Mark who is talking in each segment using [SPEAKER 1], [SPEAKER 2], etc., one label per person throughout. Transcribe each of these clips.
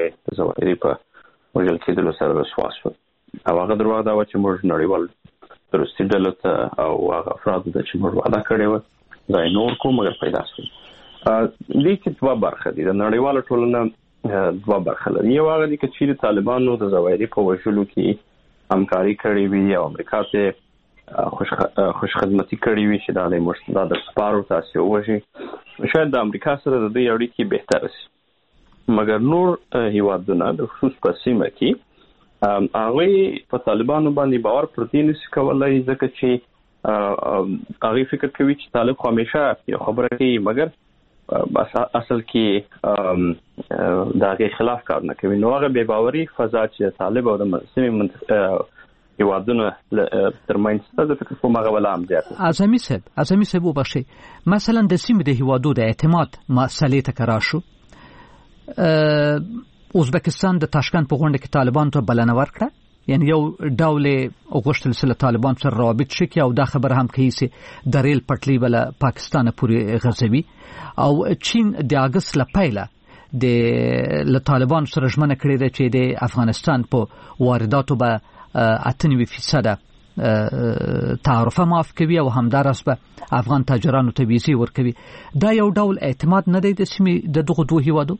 [SPEAKER 1] د ظواهري په وژل کېدلو سره رسوا شول. او هغه دروغ دا و چې موږ نړیوال تروریستي ډلو ته او هغه افرادو ته چې موږ وعده کړې وه ځای نور کوم مګر پیدا شول. دې کې دوه برخه دي. د نړیواله ټولنه دوه برخه لري. یو هغه دي چې د طالبانو د ظواهري په وژلو کې همکاري کړې وي او امریکا ته خوش خدمتي کړې وي چې د مرتضی د سپارو تاسو وژي. شاید د امریکا سره د دې اړیکې بهتر شي. مګر نور هیوادونه د خصوص په سیمه کې هغه په طالبانو باندې باور پرتی نشي کولای ځکه چې هغه فکر کوي چې طالب خو همیشه یو خبره کوي مګر اصل کې دغه خلاف کار نه کوي. نو هغه بے باوري فضا چې طالب او د مسلمانانو هیوادونه ترمنځ د فکر کوم هغه ولا هم زیات.
[SPEAKER 2] اعظمي صاحب وبخښي مثلا د سیمې د هیوادو د اعتماد مسلې ته کرا شو. ازبکستان د تاشکند په غونډه کې طالبان ته بلنه ورکړه، یعنی یو ډول غوښتل سره طالبان سره روابط شي او دا خبر هم کوي چې د ریل پټلۍ بل پاکستان پورې غځوي. او چین د اگست لپاره د طالبان سره ژمنه کړې ده چې د افغانستان په وارداتو به 98% تعرفه معاف کوي او همدارس به افغان تاجرانو ته ویزې ورکوي. دا یو ډول اعتماد نه دی د سیمې د دغه دوه هیوادو؟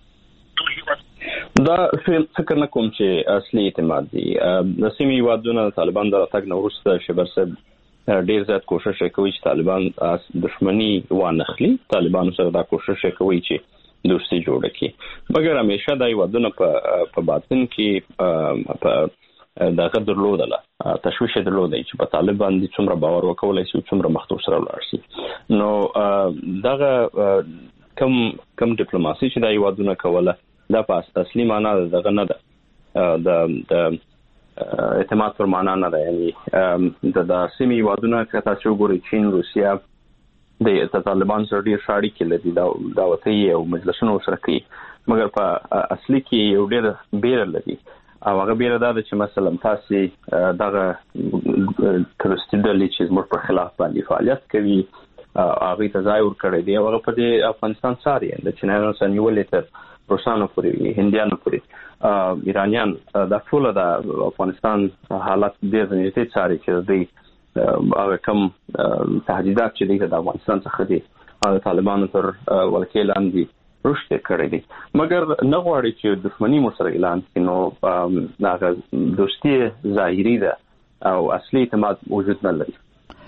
[SPEAKER 1] دا فکر نه کوم چې اصلي اعتماد دی. د سیمې هیوادونو طالبان د راتګ نه وروسته شبر صاحب ډیر زیات کوشش کوي چې طالبان دښمنی وانخلي. طالبان سره دا کوشش کوي چې دوستي جوړه کړي مګر همیشه د هیوادونو په باطن کې په دغه درلودله تشویش درلودي چې په طالبان دي څومره باور وکولای شي څومره مخته سره ولاړ شي. نو دغه کم ډیپلوماسي چې د هیوادونو کوله دا په اصلي معنا دغه نه ده، د اعتماد پر معنا نه ده. یعنی د سیمې هیوادونو که تاسو وګورئ چین، روسیا د طالبان سره ډیر شاړي کې لدی دا وته او مجلسونه سره کوي مګر په اصلي کې یو ډیر بیر لري. او هغه بیر دا چې مثلا تاسو دغه تروریستي ډلې چې زموږ په خلاف باندې فعالیت کوي هغه ته ځای ورکړی دی. هغه په دې افغانستان ساري د چینایانو سره نیولې تر روسانو پورې، هندیانو پورې، ایرانیان دا ټول د افغانستان حالت ډېر نږدې څاري چې دوی هغه کم تهدیدات چې دوی د افغانستان څخه دي هغه طالبانو تر ولکې لاندې رشد کړی دی مګر نه غواړي چې دښمني مو سره اعلان کړي. نو هغه دوستي ظاهري ده او اصلي اعتماد وجود نه لري.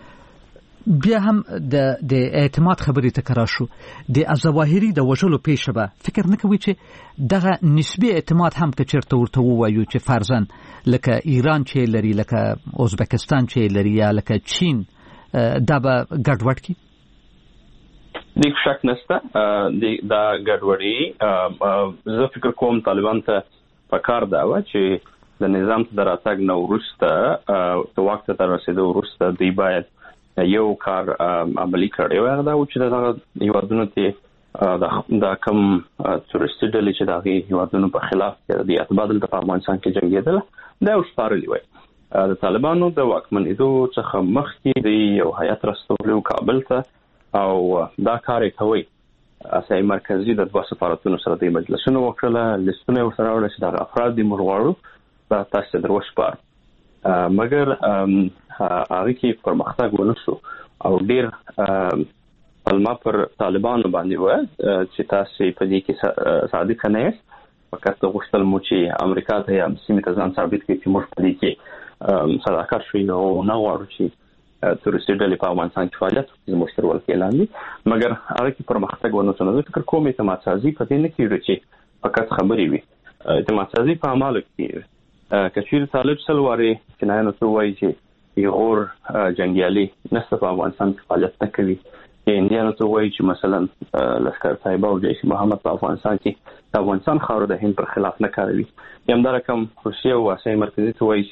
[SPEAKER 2] بیا هم د اعتماد خبرې تکرار شو. د ظواهري د وژلو پیښه به فکر نه کوي چې دغه نسبی اعتماد هم که چیرته ورته ووایو چې فرضاً لکه ایران چې لري، لکه ازبکستان چې لري، یا لکه چین، دا به ګډوډ کی؟
[SPEAKER 1] د شک نشته دا ګډوډي. زه فکر کوم طالبان ته پکار دا و چې د نظام ته راتګ نه وروسته د وخت ته رسیدو وروسته دوی باید یو کار عملی کړی و. دا و چې د هیوادونو ته دا کم تروریستي ډلې چې د هیوادونو په خلاف د اتباعل په افغانستان کې جنګېدل دا وسپارلي وای. د طالبانو د واکمنېدو څخه مخکې د یو هیئت راستولو کابل ته او دا کار کوي. اساسي مرکزی د دوه سفارتونو سره د مجلسونو وکړه، لیستونه ورسره وړل چې د افراد د مرغواړو په تاسو دروښپار مګر هغه کې پرمختګ ونه شو او ډیر پلمه پر طالبانو باندې و چې تاسو په دې کې صادق نه یاست. فقط غوښتل مو چې امریکا ته یا سیمه ته ځان ثابت کړي چې موږ په دې کې صداقت شوی او نه غواړو چې تروریستي ډلې په افغانستان کې فعالیت وکړي زموږ تر ولکې لاندې مګر هغه کې پرمختګ ونه شو. نو فکر کوم اعتماد سازي په دې نه کېږي چې فقط خبرې وي. اعتماد سازي په اعمالو کې کچیر طالب سلواري چینایانو ته وایي چې یغور جنگیالي نسته په افغانستان کې فعالیت نه کوي. هندیانو ته وایي چې مثلا لشکر طیبه او جیش محمد په افغانستان کې د افغانستان خاور د هند پر خلاف نه کاروي. یم دا رقم روسیه او اساسي مرکزی ته وایي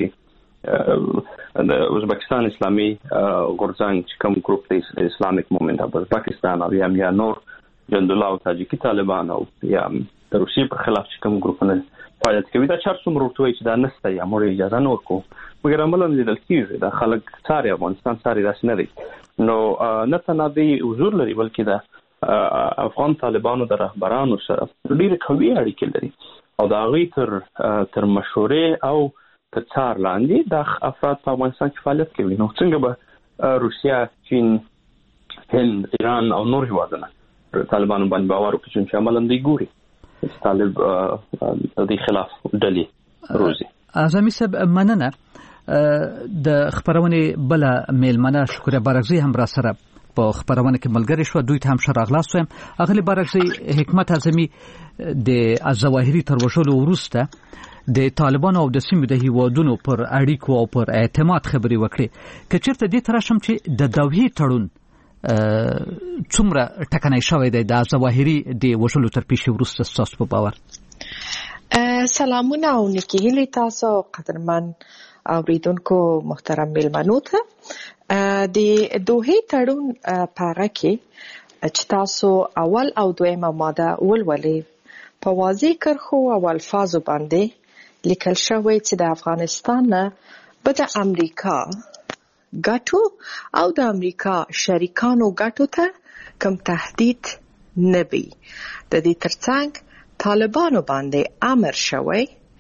[SPEAKER 1] چې د ازبکستان اسلامي غورځنګ چې کوم ګروپ دی اسلامیک موومنت اف پاکستان او یا نور جندولا او تاجیکی طالبان او یا د روسیې پر خلاف چې کوم ګروپونه فعالیت کوي دا چار څومره ورته چې دا نسته یا موږ اجازه نه ورکو مګر عملاً لیدل کېږي دا خلک ساري افغانستان ساري داسې نه دی. نو نه تنها دی حضور لري بلکې دا افغان طالبانو د رهبرانو سره ډېر قوي اړیکې لري او د هغې تر مشورې او تر څار لاندې د افراد په افغانستان کې فعالیت کوي. نو څنګه به روسیا، چین، هند، ایران او نور هیوادونه طالبانو باندې باور وکړي چې عملاً دوی ګوري چې طالب د خلاف ډلې روزي.
[SPEAKER 2] اعظمي صاحب مننه. د خبرونه بل میلمنه شکر بارغزي هم را سره په خبرونه کې ملګری شو. دوی ته هم شراغلاس ویم. اغلی بارغزي حکمت اعظمي د الظواهري تر وشلو وروسته د طالبانو او د سیمې د هیوادونو پر اړیکو او پر اعتماد خبري وکړي. که چیرته دې ترشم چې د دوحې تړون څومره ټکنای شوی دی د ظواهري د وشلو تر پیښې وروسته ستاسو په باور؟
[SPEAKER 3] سلامونه او نیکی هیلې تاسو قدرمن اوریدونکو محترم میلمنو ته. د دوحې تړون په هغه کې چې تاسو اول او دویمه ماده ولولې په واضح کرښو او الفاظو باندې لیکل شوی چې د افغانستان نه به د امریکا ګټو او د امریکا شریکانو ګټو ته کوم تهدید نه وي. د دې ترڅنګ طالبانو باندې امر شوی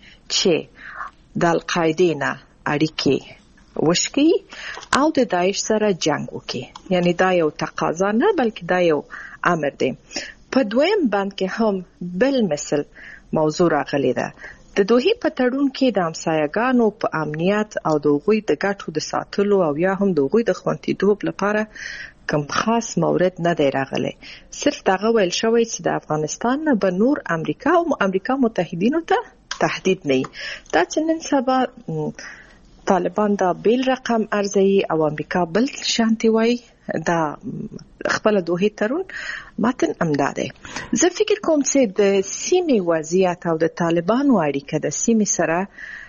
[SPEAKER 3] چې د القاعده نه اړیکې وشکي او د داعش سره جنگ وکړي. یعنی دا یو تقاضا نه بلکې دا یو امر دی. په دویم بند کې هم بل مثل موضوع راغلی ده. د دوحې په تړون کې د همسایګانو په امنیت او د هغوی د ګټو د ساتلو او یا هم د هغوی د خوندیتوب لپاره کوم خاص مورد نه دی راغلی. صرف دغه ویل شوی چې د افغانستان نه به نور امریکا او امریکا متحدینو ته تهدید نه وي. دا چې نن سبا طالبان دا بیل رقم ارزوي او امریکا بل شانتي وایي، دا خپل دوحې تړون متن امدا دی. زه فکر کوم چې د سیمې وضعیت او د طالبانو اړیکه د سیمې سره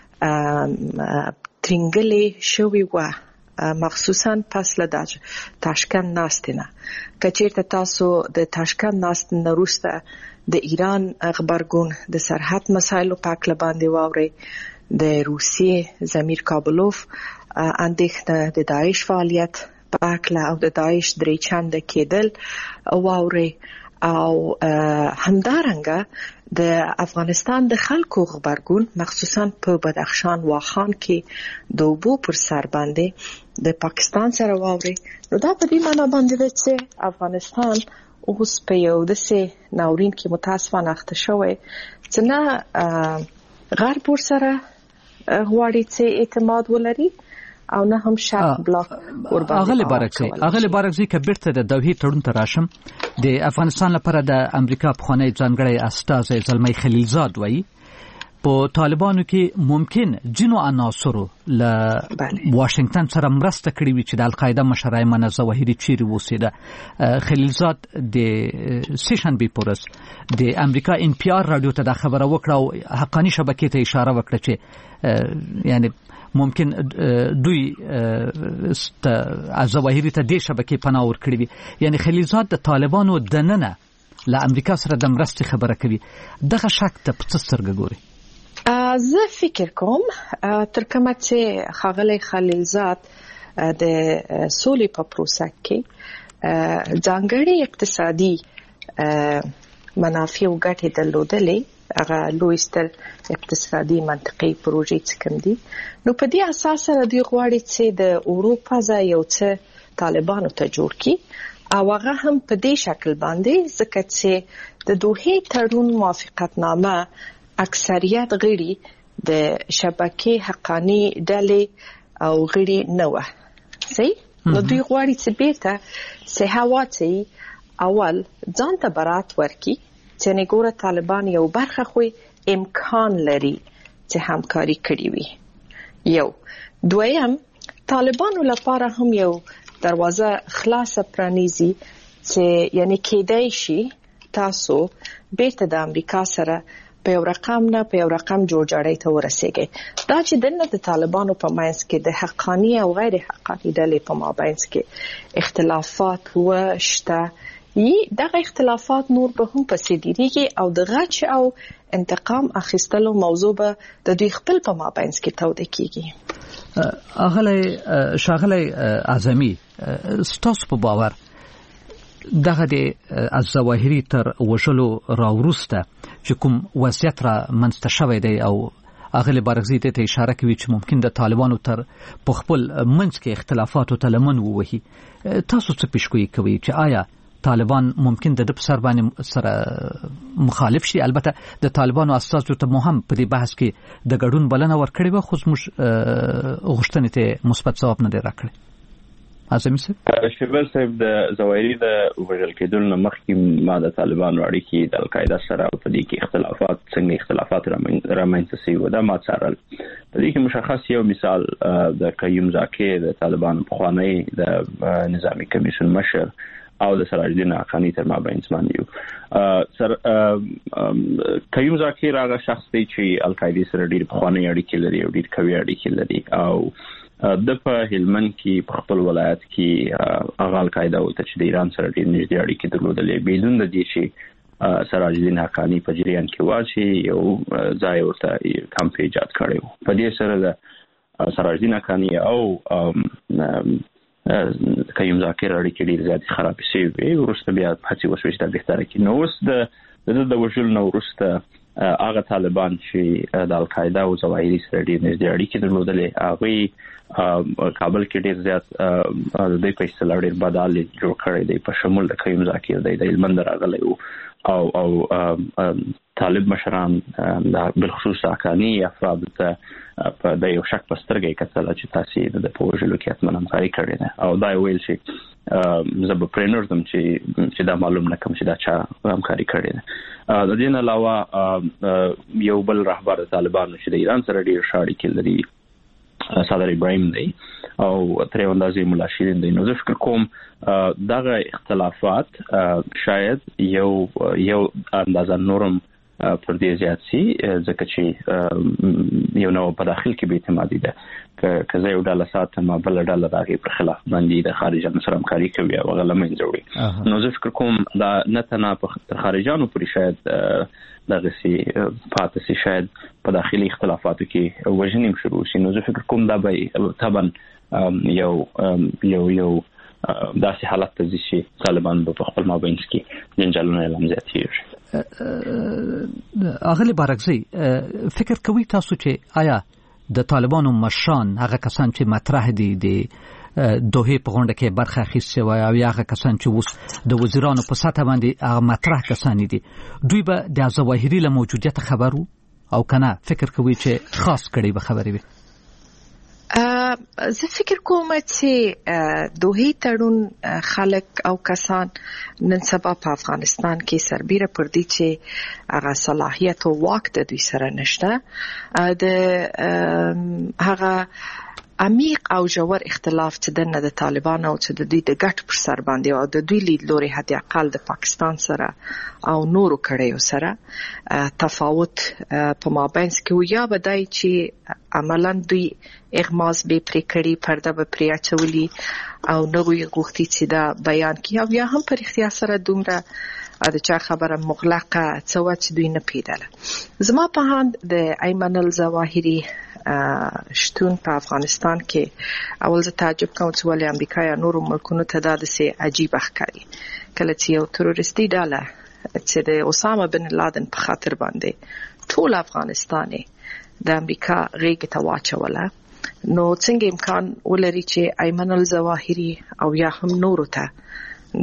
[SPEAKER 3] ترنګلې شوې وه، مخصوصا پس له تاشکند ناستې نه. که چېرته تاسو د تاشکند ناستې نه وروسته د ایران غبرګون د سرحد مسایلو په هکله باندې واورئ، د روسیې زمیر کابلوف اندېښنه، د داعش فعالیت په هکله او د داعش درې چنده کېدل واورئ، او همدارنګه د افغانستان د خلکو غبرګون مخصوصا په بدخشان واخان کې د اوبو پر سر باندې د پاکستان سره واورئ. نو دا په دې معنی باندې ده چې افغانستان اوس په یو داسې ناورین کې متاسفانه اخته شوی چې نه غرب ورسره غواړي چې اعتماد ولري او نه هم شرق بلاک ورباندې.
[SPEAKER 2] اغلی بارکزی که بیرته د دوحې تړون ته راشم، د افغانستان لپاره د امریکا پخوانی ځانګړی استازی زلمی خلیلزاد وایي په طالبانو کې ممکن ځینو عناصرو له واشنگټن سره مرسته کړې وي چې د القاعده مشر ایمن ظواهري چیرې اوسېده. خلیلزاد د سیشنبې په ورځ د امریکا NPR رادیو ته دا خبره وکړه او حقاني شبکې ته اشاره وکړه چې یعنی ممکن دوی ظواهري ته دې شبکې پناه ورکړې وي. یعنی خلیلزاد د طالبانو دننه له امریکا سره د مرستې خبره کوي. دغه شک ته په څه سترګه ګوري؟
[SPEAKER 3] زه فکر کوم تر کومه چې ښاغلی خلیلزاد د سولې په پروسه کې ځانګړي اقتصادي منافع او ګټې درلودلې، هغه لوی ستر اقتصادي منطقي پروژې چې کوم دي، نو په دې اساس سره دوی غواړي چې د اروپا ځای یو څه طالبانو ته جوړ کړي، او هغه هم په دې شکل باندې ځکه چې د دوحې تړون موافقتنامه اکثریت غړي د شبکې حقانی ډلې او غړي نه وه. صحیح؟ نو دوی غواړي چې بیرته سهاواتي اول ځان ته برات ورکي چې نه ګوره طالبان یو برخه خو امکان لري چې همکاري کړي وي. یو دویم، طالبانو لپاره هم یو دروازه خلاصه پرانیزي چې یعنی کېدای شي تاسو بیرته د امریکا سره په یو رقم نه په یو رقم جوړجاړی ته ورسیږي. دا چې دنه د طالبانو په منځ کې د حقانی او غیر حقانی ډلې په مابینځ کې اختلافات وشته، دغه اختلافات نور به هم پسې ډیریږي او د غچ او انتقام اخیستلو موضوع به د دوی خپل په مابینځ کې توده کیږي.
[SPEAKER 2] اغلی شاغلی اعظمي، ستاسو په باور دغه د الظواهري تر وشلو راوروسته چې کوم وضعیت را منځته شوی دی او اغلی بارغزی ته اشاره کوي چې ممکن د طالبانو تر په خپل منځ کې اختلافات او تلمن ووهي. تاسو څه پیشګویي کوي چې آیا طالبان ممکن د سر باندې سره مخالف شي؟ البته د طالبانو اساسو ته مهم په دې بحث کې د ګډون بلنه ورکړې و، خو موږ غوښتنې ته مثبت ځواب نه دی راکړی. اعظمي صاحب،
[SPEAKER 1] شیبل صاحب، د زوایری د وژل کېدل نه مخکې ما د طالبانو اړیکې د القاعده سره په دې کې اختلافات رامنځته شوي و. دا ما څارل. په دې کې مشخص یو مثال د قیوم زاکر د طالبانو پخوانی د نظامی کمیسیون مشر او د سراج الدین حقانی تر مابین زمان یو. قیوم زاکر هغه شخص دی چې القاعده سره ډېر پخوانی اړیکې لري او ډېر قوي اړیکې لري او د په هلمند کې په خپل ولایت کې هغه القاعده او چې د ایران سره ډېر نږدې اړیکې درلودلې. بدون د دې چې سراج الدین حقانی په جریان کې واچي یو ځای ورته کمپ ایجاد کړی و. په دې سره د سراج الدین حقانی او قیوم زاکر اړیکې ډېر زیات خراب شوي وي. وروسته بیا هڅې وشوې چې دا بهتره کړي. نو اوس د وژلو نه وروسته هغه طالبان چې د القاعده او ظواهري سره ډېر نږدې اړیکې درلودلې هغه کابل کې ډېر زیات د پیسې لړ ډېر بدل جوړ کړی دی په شمول د قیوم زاکر دی د هلمند راغلی او طالب مشران د بالخصوص حقانی افراد ته د یو شک په سترګه کتل چې تاسو د پروژې کې اتمن همکاري کړې ده او دا ویل چې زه به پرېنوردم چې دا معلوم نه کوم چې دا چا همکاري کړې ده. د دې علاوه یو بل رهبر طالبانو چې د ایران سره ډېر شاړې کې لري صدر ابراهیم دی او تر یو اندازې مولا شیرین دی. نو زه فکر کوم دغه اختلافات شاید یو اندازه نورم پر دې زیات سي ځکه چې یو نو په داخل کې به اعتمادي ده که زه یو ډله ساتم بل ډله دغه پر خلاف باندې د خارجانو سره همکاري کوي او غلمه جوړي. نو زه فکر کوم دا نه تنه په خارجانو پورې شاید دغه سي پاتې سي شاید په داخلي اختلافاتو کې وژنیم شروع شي. نو زه فکر کوم دا به طبعا یو داسې حالت ته ځي چې طالبان په خپل مابین کې جنجالونه اعلان زیاتېږي.
[SPEAKER 2] اغلی بارغزی، فکر کوي تاسو چې آیا د طالبانو مشران هغه کسان چې مطرح دي د دوه په غونډه کې برخه اخیستي وي او هغه کسان چې اوس د وزیرانو په سطح باندې هغه مطرح کسان دي دوی به د ظواهري له موجودیت خبرو او کنه فکر کوي چې خاص کړي به خبري وي؟
[SPEAKER 3] زه فکر کوم چې دوه تړون خلک او کسان نن سبا په افغانستان کې سربېره پر دي چې هغه صلاحیت او واک د دوی سره نشته. د هغه عمیق او ژور اختلاف چې د طالبان او چې د دوی د ګټ پر سر باندې او د دوی لیدلوري حتی اقل د پاکستان سره او نورو کړیو سره تفاوت په مابینس کې یا بدای چې عملاً دوی اغماز به پرې کړي پرده به پرې اچولي او نوې غوښتي چې دا بیان کړي او یا هم پر اختیار سره دومره د چا خبره مغلقه څه چې دوی نه پیداله. زما په هاند د ایمن الظواهري شتون په افغانستان کې اول زه تعجب کوم چې ولې امریکا یا نورو ملکونو ته دا داسې عجیب ښکاري کله چې یو تروریستي ډله چې د اسامه بن لادن په خاطر باندې ټول افغانستان د امریکا غېږ ته واچوله. نو څنګه امکان ولري چې ایمن الظواهري او یا هم نورو ته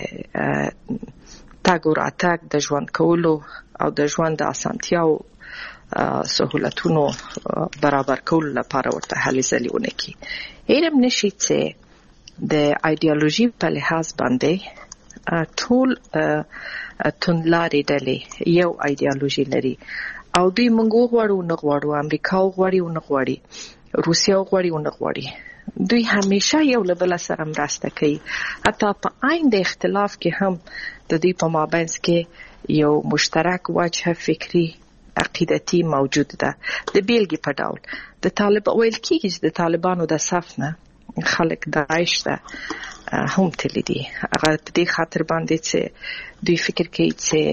[SPEAKER 3] د تاګ او راتګ د ژوند کولو او د ژوند د اسانتیاو سہولتونو برابر کول لپاره ورته هلې ځلې ونه کړي. علم نشي چې د ایډیالوژي په لحاظ باندې ټول توندلارې ډلې یو ایډیالوژي لري او دوی موږ غواړو نه غواړو، امریکا غواړي نه غواړي، روسیا غواړي نه غواړي، دوی همیشه یو له بل سره مرسته کوي. حتی په عین د اختلاف کې هم د دوی په مابینس کې یو مشترک وجه فکری عقیدتی موجود ده. د بیلګې په ډول د طالب ویل کېږي چې د طالبانو د صف نه خلک داعش ته هم تللی دي. هغه په دې خاطر باندې چې دوی فکر کوي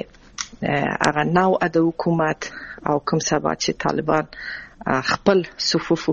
[SPEAKER 3] چې هغه نوع د حکومت او کوم سبا چې طالبان خپل صفوفو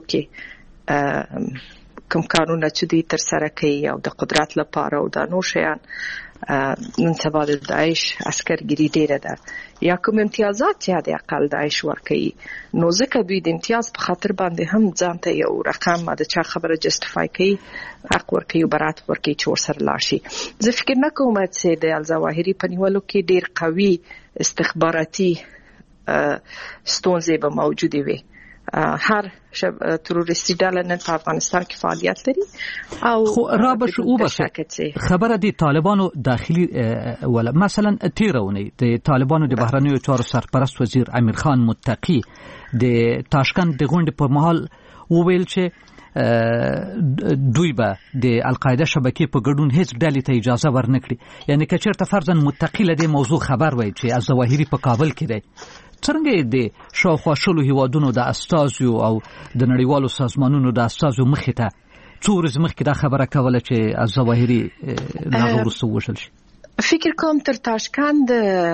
[SPEAKER 3] کې کوم کارونه چې دوی تر سره کوي او د قدرت لپاره او د نور شیان نن سبا د داعش عسکرګری ډیره ده یا کوم امتیازات چې د اقل داعش ورکوي نو ځکه دوی د امتیاز په خاطر باندې هم ځان ته یو رقم د چا خبره جسټیفای کوي حق ورکوي او برات ورکوي چې ورسره لاړ شي. زه فکر نه کوم چې د الظواهري په نیولو کې ډیر قوي استخباراتي ستونزې به موجودې وي. هر تروریستي ډله نن په افغانستان کې فعالیت لري او
[SPEAKER 2] رابش او بشه خبره دي طالبانو داخلي ولا مثلا تیرونی د طالبانو د بهرنیو چارو سرپرست وزیر امیر خان متقی د تاشکند د غونډې په محل وویل چې دوی به د القاعده شبکې په ګډون هیڅ ډلې ته اجازه ورنکړي. یعنی که چېرته فرضاً متقی له دې موضوع خبر وای چې الظواهري په کابل کې دی څنګه د شاوخوا شلو هیوادونو د استازیو او د نړیوالو سازمانونو د استازیو مخې ته څو ورځې مخکې دا خبره کوله چې الظواهري هغه وروسته ووژل شي؟
[SPEAKER 3] فکر کوم تر تاشکند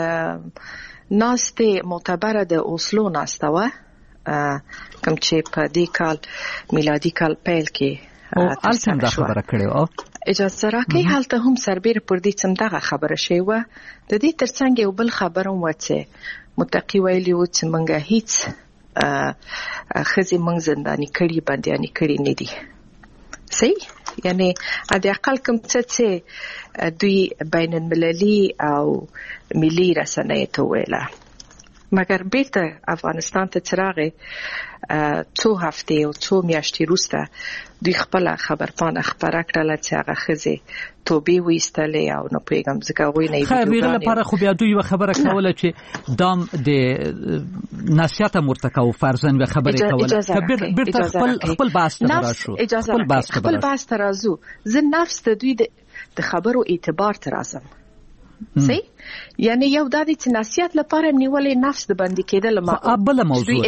[SPEAKER 3] ناستې معتبره د اوسلو ناسته وه کوم چې په دې کال میلادي کال پیل کې
[SPEAKER 2] هلته دا خبره کړې وه.
[SPEAKER 3] اجازه راکړئ هلته هم سربیره پر دې څه دغه خبره شوې وه. د دې ترڅنګ یو بل خبره هم وه چې متقی ویلي و چې موږ هیڅ ښځې موږ زنداني کړي بندیانې کړي نه دي. صحیح یعنی د اقل کوم څه چې دوی بین المللي او ملي رسنیو ته ویله مګر بیرته افغانستان ته چې راغی څو هفتې او څو میاشتې وروسته دوی خپله خبرپاڼه خپره کړله چې هغه ښځې توبې وایستلې او نه پوهېږم ځکه هغوی نه
[SPEAKER 2] خیر د هغه لپاره خو بیا دوی یوه خبره کوله چې دام د نصیحت هم ورته کوو فرضاً یوه خبرې کوله بیرته خپل بحث ته راشو
[SPEAKER 3] خپل بحث ته راځو. زه نفس د دوی د خبرو اعتبار ته راځم. صحیح یعنی یو د دې نصیحت لپاره نیولې نفس د باندې کېدل ما
[SPEAKER 2] بل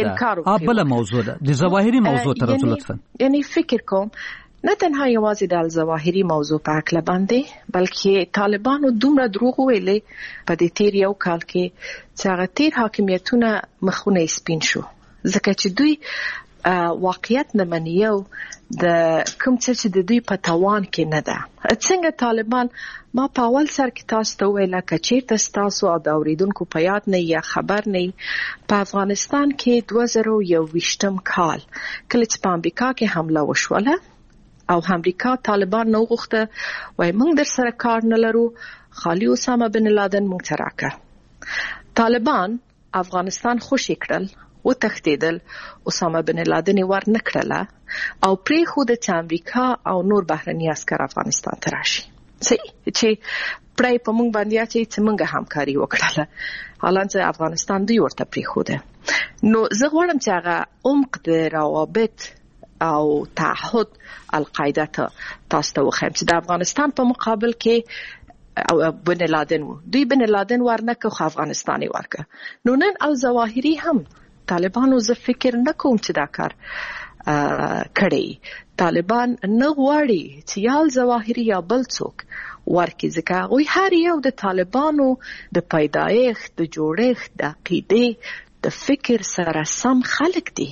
[SPEAKER 2] موضوع ده د ظواهري موضوع ته راځو لطفا.
[SPEAKER 3] یعنی فکر کوم نه تنها یوازې د ظواهري موضوع په اړه باندې بلکې طالبانو دومره دروغ ویلي په دې تیر یو کال کې چې هغه تیر حاکمیتونه مخونه سپین شو ځکه چې دوی واقعیت نه مني او د کوم څه چې د دوی په توان کې نه ده. څنګه طالبان ما په اول سر کې تاسو ته ویل کچېرته تاسو او د اوریدونکو په یاد نه یا خبر نه په افغانستان کې 2021 کال کله چې په امریکا کې حمله وشوله او امریکا طالبان نو غوښته وای موږ در سره کار نه لرو خالي اسامه بن لادن موږ ته راکړه. طالبان افغانستان خوشی کړل و تختیدل اسامه بن لادن ور نکړله او پری خود چې امریکا او نور بهرني عسكر افغانستان ته راشي چې پرای په موږ باندې چې موږ همکاري وکړله حالانکه افغانستان دوی ورته پری خوده. نو زه غواړم چې هغه عمق د روابط او تعهد القاعده ته تاسو ته وخم چې د افغانستان په مقابل کې او بن لادن دوی بن لادن ورنکه خو افغانستاني ورکه. نو نن الظواهري هم طالبانو زه فکر نه کوم چې دا کار کړی. طالبان نه غواړي چې یا الظواهري یا بل څوک ورکړي ځکه هغوی هر یو د طالبانو د پیدایښت د جوړښت د عقیدې د فکر سره سم خلک دي.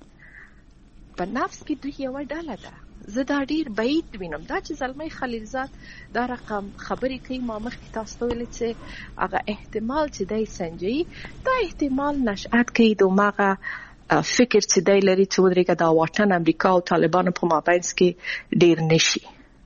[SPEAKER 3] په نفس کې دوی یوه ډله ده. زه دا ډیر بعید وینم دا چې زلمی خلیلزاد دا رقم خبرې کوي ما مخکې تاسو ته ویل چې هغه احتمال چې دی سنجي دا احتمال نشأت کوي د هغه فکر چې دی لري چې ودرېږه دا واټن امریکا او طالبانو په مابینځ کې ډیر نشي.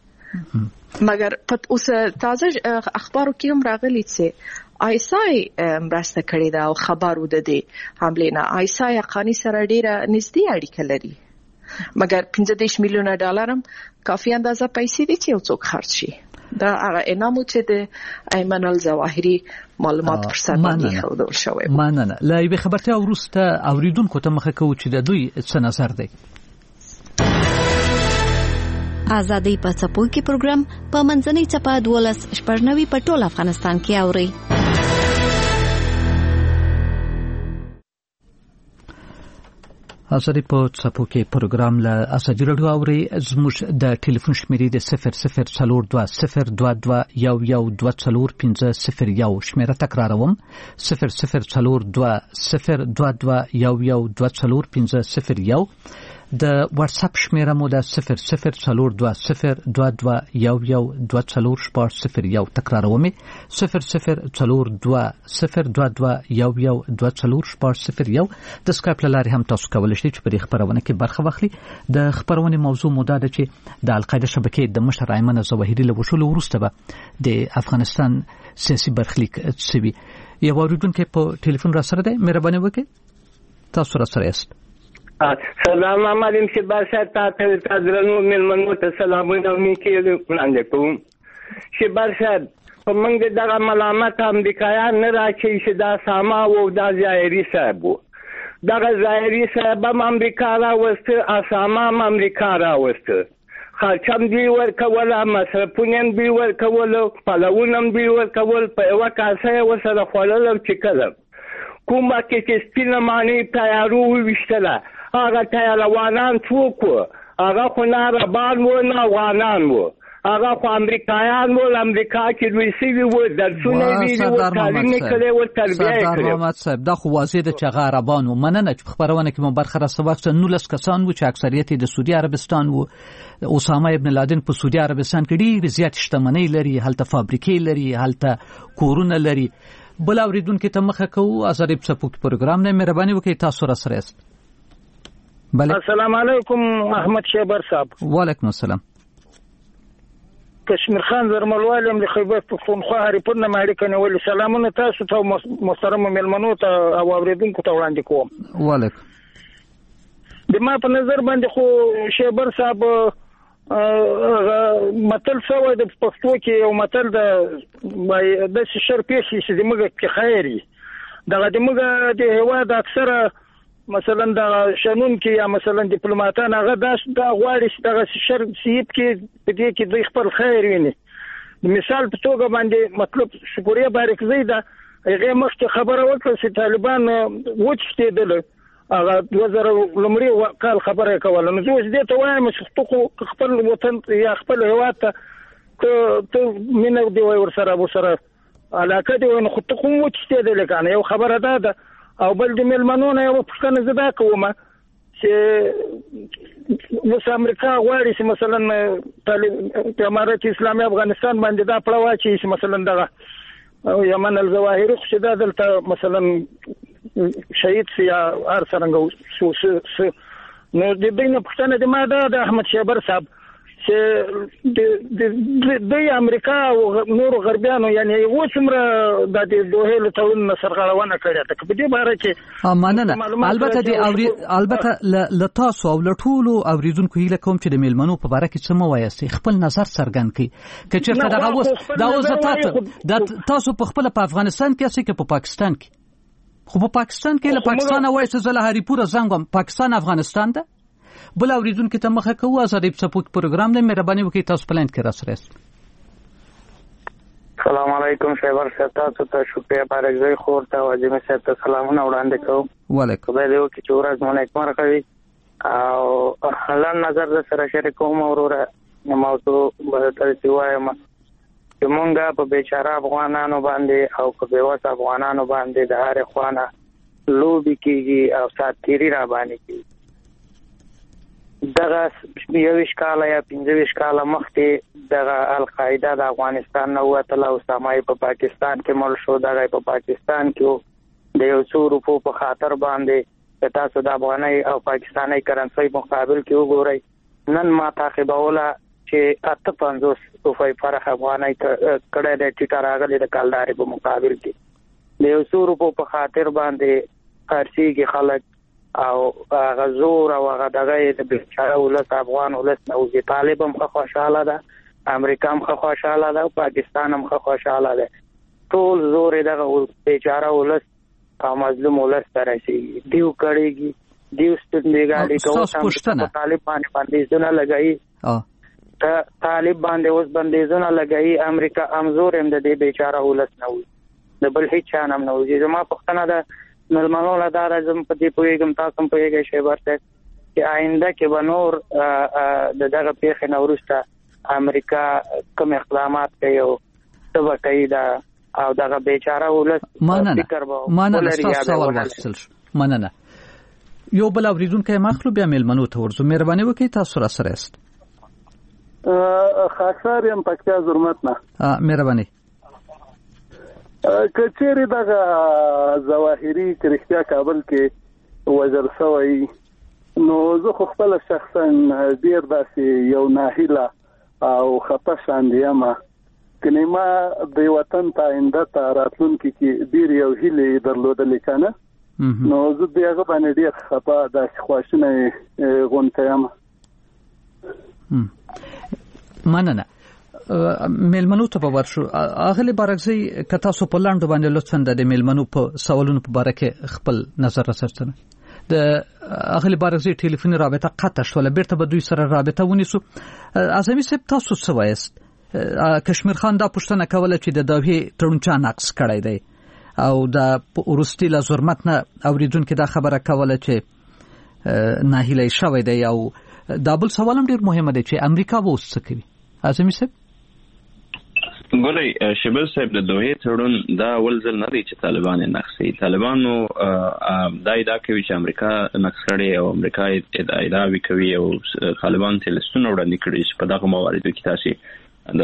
[SPEAKER 3] مګر اوس تازه اخبارو کې هم راغلي چې آیسای مرسته کړې ده او خبر وده دی حمله نه آیسای حقانی سره ډیره نږدې اړیکه لري مګر 15 میلیونه ډالر هم کافي اندازه پیسې دي چې یو څوک خرج شي. دا هغه انعام چې د ایمن الظواهري معلومات پر سر باندې خودل شوی.
[SPEAKER 2] مننه. لا یو خبرته ورسته اوریدونکو ته مخه کوي چې د دوی څه نظر دی.
[SPEAKER 4] آزادۍ په څپو کې پروګرام په منځنۍ چپه 12 په ټول افغانستان کې اوري.
[SPEAKER 2] آزادۍ په څپو کې پروګرام له اساجي رادیو اوري. زموږ د ټلیفون شمیرې د 00420112401501 شمیره تکراروم 00420112401501 د واتس اپ شمیره مو د 004220221124 تکرارومه 004220221124 د سکایپ لاري هم تاسو کولای شئ چې په دې خبرونه کې برخه واخلئ. د خبرونه موضوع مو ده چې د القاعده شبکې د مشر ایمن زواهری له وشلو وروسته به د افغانستان سیاسي برخلیک سوي. یو اوریدونکو په ټلیفون را سره ده، مهرباني وکړئ تاسو را سره یاست.
[SPEAKER 5] سلام علیکم شبار صاحب، تاسو درنو ملمنو ته سلامونه میکې وړاندې کوم. شبار صاحب په موږ دغه ملامت امریکایان نه راچي چې دا ساما او دا ظاهري صاحب وو. دغه ظاهري صاحب هم امریکا راوسته، اساما هم امریکا راوسته. خرچم دی ورکول، مصرفونه دی ورکول، پلوونه دی ورکول، په یو کاسه وسره خولل چې کله کومه کې چې سپینه معنی تیارو وشتله هغه تیاروانان څوک وو؟ هغه خو نه عربان وو نه افغانان وو، هغه خو امریکایان وو. امریکا کې دوی سوي وو، درسونه ویلي وو، تعلیم یې کړی وو، تربیه یې کړې.
[SPEAKER 2] محمد صاحب دا خو واضح ده چې هغه عربان وو. مننه چې خبرونه کې مو برخه راوسته. 19 کسان وو چې اکثریت د سعودي عربستان وو. اسامه ابن لادن په سعودي عربستان کې ډېر زیات شتمنۍ لري، هلته فابریکې لري، هلته کورونه لري. بل اوریدونکو ته مخه کوو ازادي پسپوک پروګرام نه، مهرباني وکړئ تاسو را سره یاست. بله
[SPEAKER 6] السلام علیکم احمد شیبر صاحب.
[SPEAKER 2] وعلیکم السلام.
[SPEAKER 6] کشمیر خان زرملوالم د خیبر پختونخوا هریپور نه اړیکه نیولې. سلامونه تاسو ته محترم ملمنو ته او اوریدونکو ته وړاندې کوم.
[SPEAKER 2] وعلیکم.
[SPEAKER 6] د ما په نظر باندې خو شیبر صاحب متل سوی د پښتو کې یو متل د شر پیښې چې د موږ کې خیري دغه د موږ د هیواد اکثره مثلا د شنون کې یا مثلا ډیپلوماټان هغه دا غواړي چې دغه شر سیب کې په دې کې د خپل خیر ویني. مثال په توګه باندې مطلب شکریه بارکزی دا هغه مخکې خبره وکړه چې طالبان وچتېدل، هغه 2000 لمړي کال خبره کوله. نو زه دې ته وایم چې خپل وطن یا خپل هیواد ته مینه دی ورسره علاقه دی، نو خو ته کوم وچتېدل کنه. یو خبره ده او بل د ملمنو نه یو پښتنه زده کوم چې اوس امریکا غواړي چې مثلا په امارات اسلامي افغانستان باندې دا پړوا چې مثلا دغه یمن الزواهری خو دا دلته مثلا شهید یا هر څنګه نو د بین پښتنه د ماده د احمد شیبر صاحب چې د امریکا او نور غربیانو یعنی و څومره د دوه له تړون سرغړونه کړې ده په دې باره کې.
[SPEAKER 2] مننه. البته لتاسو او لټولو اوریدونکو هیله کوم چې د میلمنو په باره کې څه مو وایي، خپل نظر څرګند کړئ. که چېرته دا اوس تاسو په خپل په افغانستان کې اسې کې په پاکستان کې، خو په پاکستان کې له پاکستان وایي چې زله هریپور زنګم پاکستان افغانستان ده. بل اوریدونکو ته مخه کوو ازادي پسپوک پروګرام نه، مهرباني وکړئ تاسو پلاند کې را سره یاست.
[SPEAKER 7] السلام علیکم شیبر صاحب، تاسو ته شکریه بارکزی خور ته واجب صاحب ته سلامونه وړاندې کوم.
[SPEAKER 2] وعلیکم.
[SPEAKER 7] خدای دې وکړي چې ورځ مو نیکمرغه کوي او حلال نظر سره شریکوم اوره موضوع به تاسو وایم چې مونږه په بیچاره افغانانو باندې او په بیوس افغانانو باندې د هر خوانه لوبي کیږي او ساتيري را باندې کیږي. دغه 20 کال یا 15 کال مخکې دغه القاعده د افغانستان نو وتل او سمای په پاکستان کې مل شو. دغه په پاکستان کې د یو څو روپو په خاطر باندې تاسو د افغاني او پاکستاني کرنسي مقابل کې وګورئ. نن ما تعقیبوله چې 58 روپۍ فرق افغاني کړه د ټیټه راغلي د کالداري په مقابل کې د یو څو روپو په خاطر باندې خرڅيږي خلک او غزور او غدغه د بیچاره ولس افغان ولس نو چې طالب هم خوشاله ده، امریکا هم خوشاله ده او پاکستان هم خوشاله ده. ټول زور دغه بیچاره ولس او مظلوم ولس ترسي دیو کړيږي دیو ستندګاړي کوم طالب باندې ځنه لګایي طالب باندې اوس بندیزونه لګایي. امریکا امزور هم د دې بیچاره ولس نه وي د بل هیڅ چانه نه وي. زما پښتنه ده ملمنو له دا راځم په دې پوېګم تاسو هم پوېږئ شیبر صاحب چې آینده کې به نور دغه پیښې نه وروسته امریکا کوم اقدامات کوي او څه به کوي او دغه بیچاره ولس فکر به
[SPEAKER 2] مننه. تاسو سوال واخیستل شو. مننه. یو بل اوریدونکو مخلو بیا میلمنو ته ورځو. مهرباني وکړئ تاسو را سره است.
[SPEAKER 8] خاکسار یم پکتیا زرمت نه.
[SPEAKER 2] مهرباني.
[SPEAKER 8] کچېری دغه ظواهري کرختیا کابل کې وزیر سوی نو زه خو خپل شخصا ډیر داسې یو ناهیله او خپه شاندیم کني ما د وطن ته آینده ته راتلونکي کې ډیر یو هیله درلودلې کنه نو زه دغه باندې ډیر خپه داسې خواشنه غونټم.
[SPEAKER 2] مننه. میلمنو ته به ورشو. اغلی بارکزی که تاسو په لاندو باندې لطفاً د میلمنو په سوالونو په باره کې خپل نظر راڅرګند. د اغلی بارکزی ټلیفوني رابطه قطع شوه، بیرته به دوی سره رابطه ونیسو. اعظمي صاحب تاسو څه وایست؟ کشمیر خان دا پوښتنه کوله چې د دوحې تړون چا نقض کړی دی او د وروستي له زرمت نه اوریدونکو دا خبره کوله چې ناهیلی شوی دی او دا بل سوال هم ډیر مهمه دی چې امریکا اوس څه کوي. اعظمي صاحب
[SPEAKER 1] ګورئ شبل صاحب د دوحې تړون دا اول ځل نه دی چې طالبان یې نقض کوي. طالبانو دا ادعا کوي چې امریکا نقض کړی او امریکا ادعاوې کوي او طالبان ته لستونه وړاندې کړي چې په دغه مواردو کې تاسو د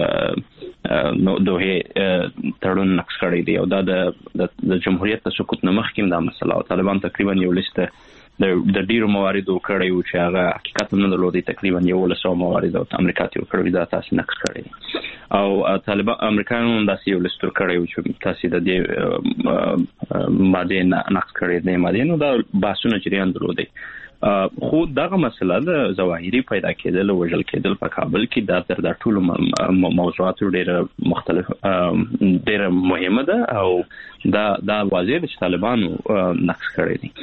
[SPEAKER 1] دوحې تړون نقض کړی دی او دا د جمهوریت د سقوط نه مخکې دا مسله او طالبان تقریبا یو لیست د ډیرو مواردو کړی و چې هغه حقیقت نه درلودي. تقریبا 1100 موارد او امریکا ته کړی دا تاسو نقض کړی او طالبان امریکایانو داسې یو لیست کړی و چې تاسو د دې ماده نقض کړی دی. ماده نو دا بحثونه جریان درلودي خو دغه مسله د ظواهري پیدا کېدل او وژل کېدل په کابل کې د ټولو موضوعاتو ډېر مختلف ډېر مهمه ده او دا واضح ده چې طالبانو نقض کړی دي.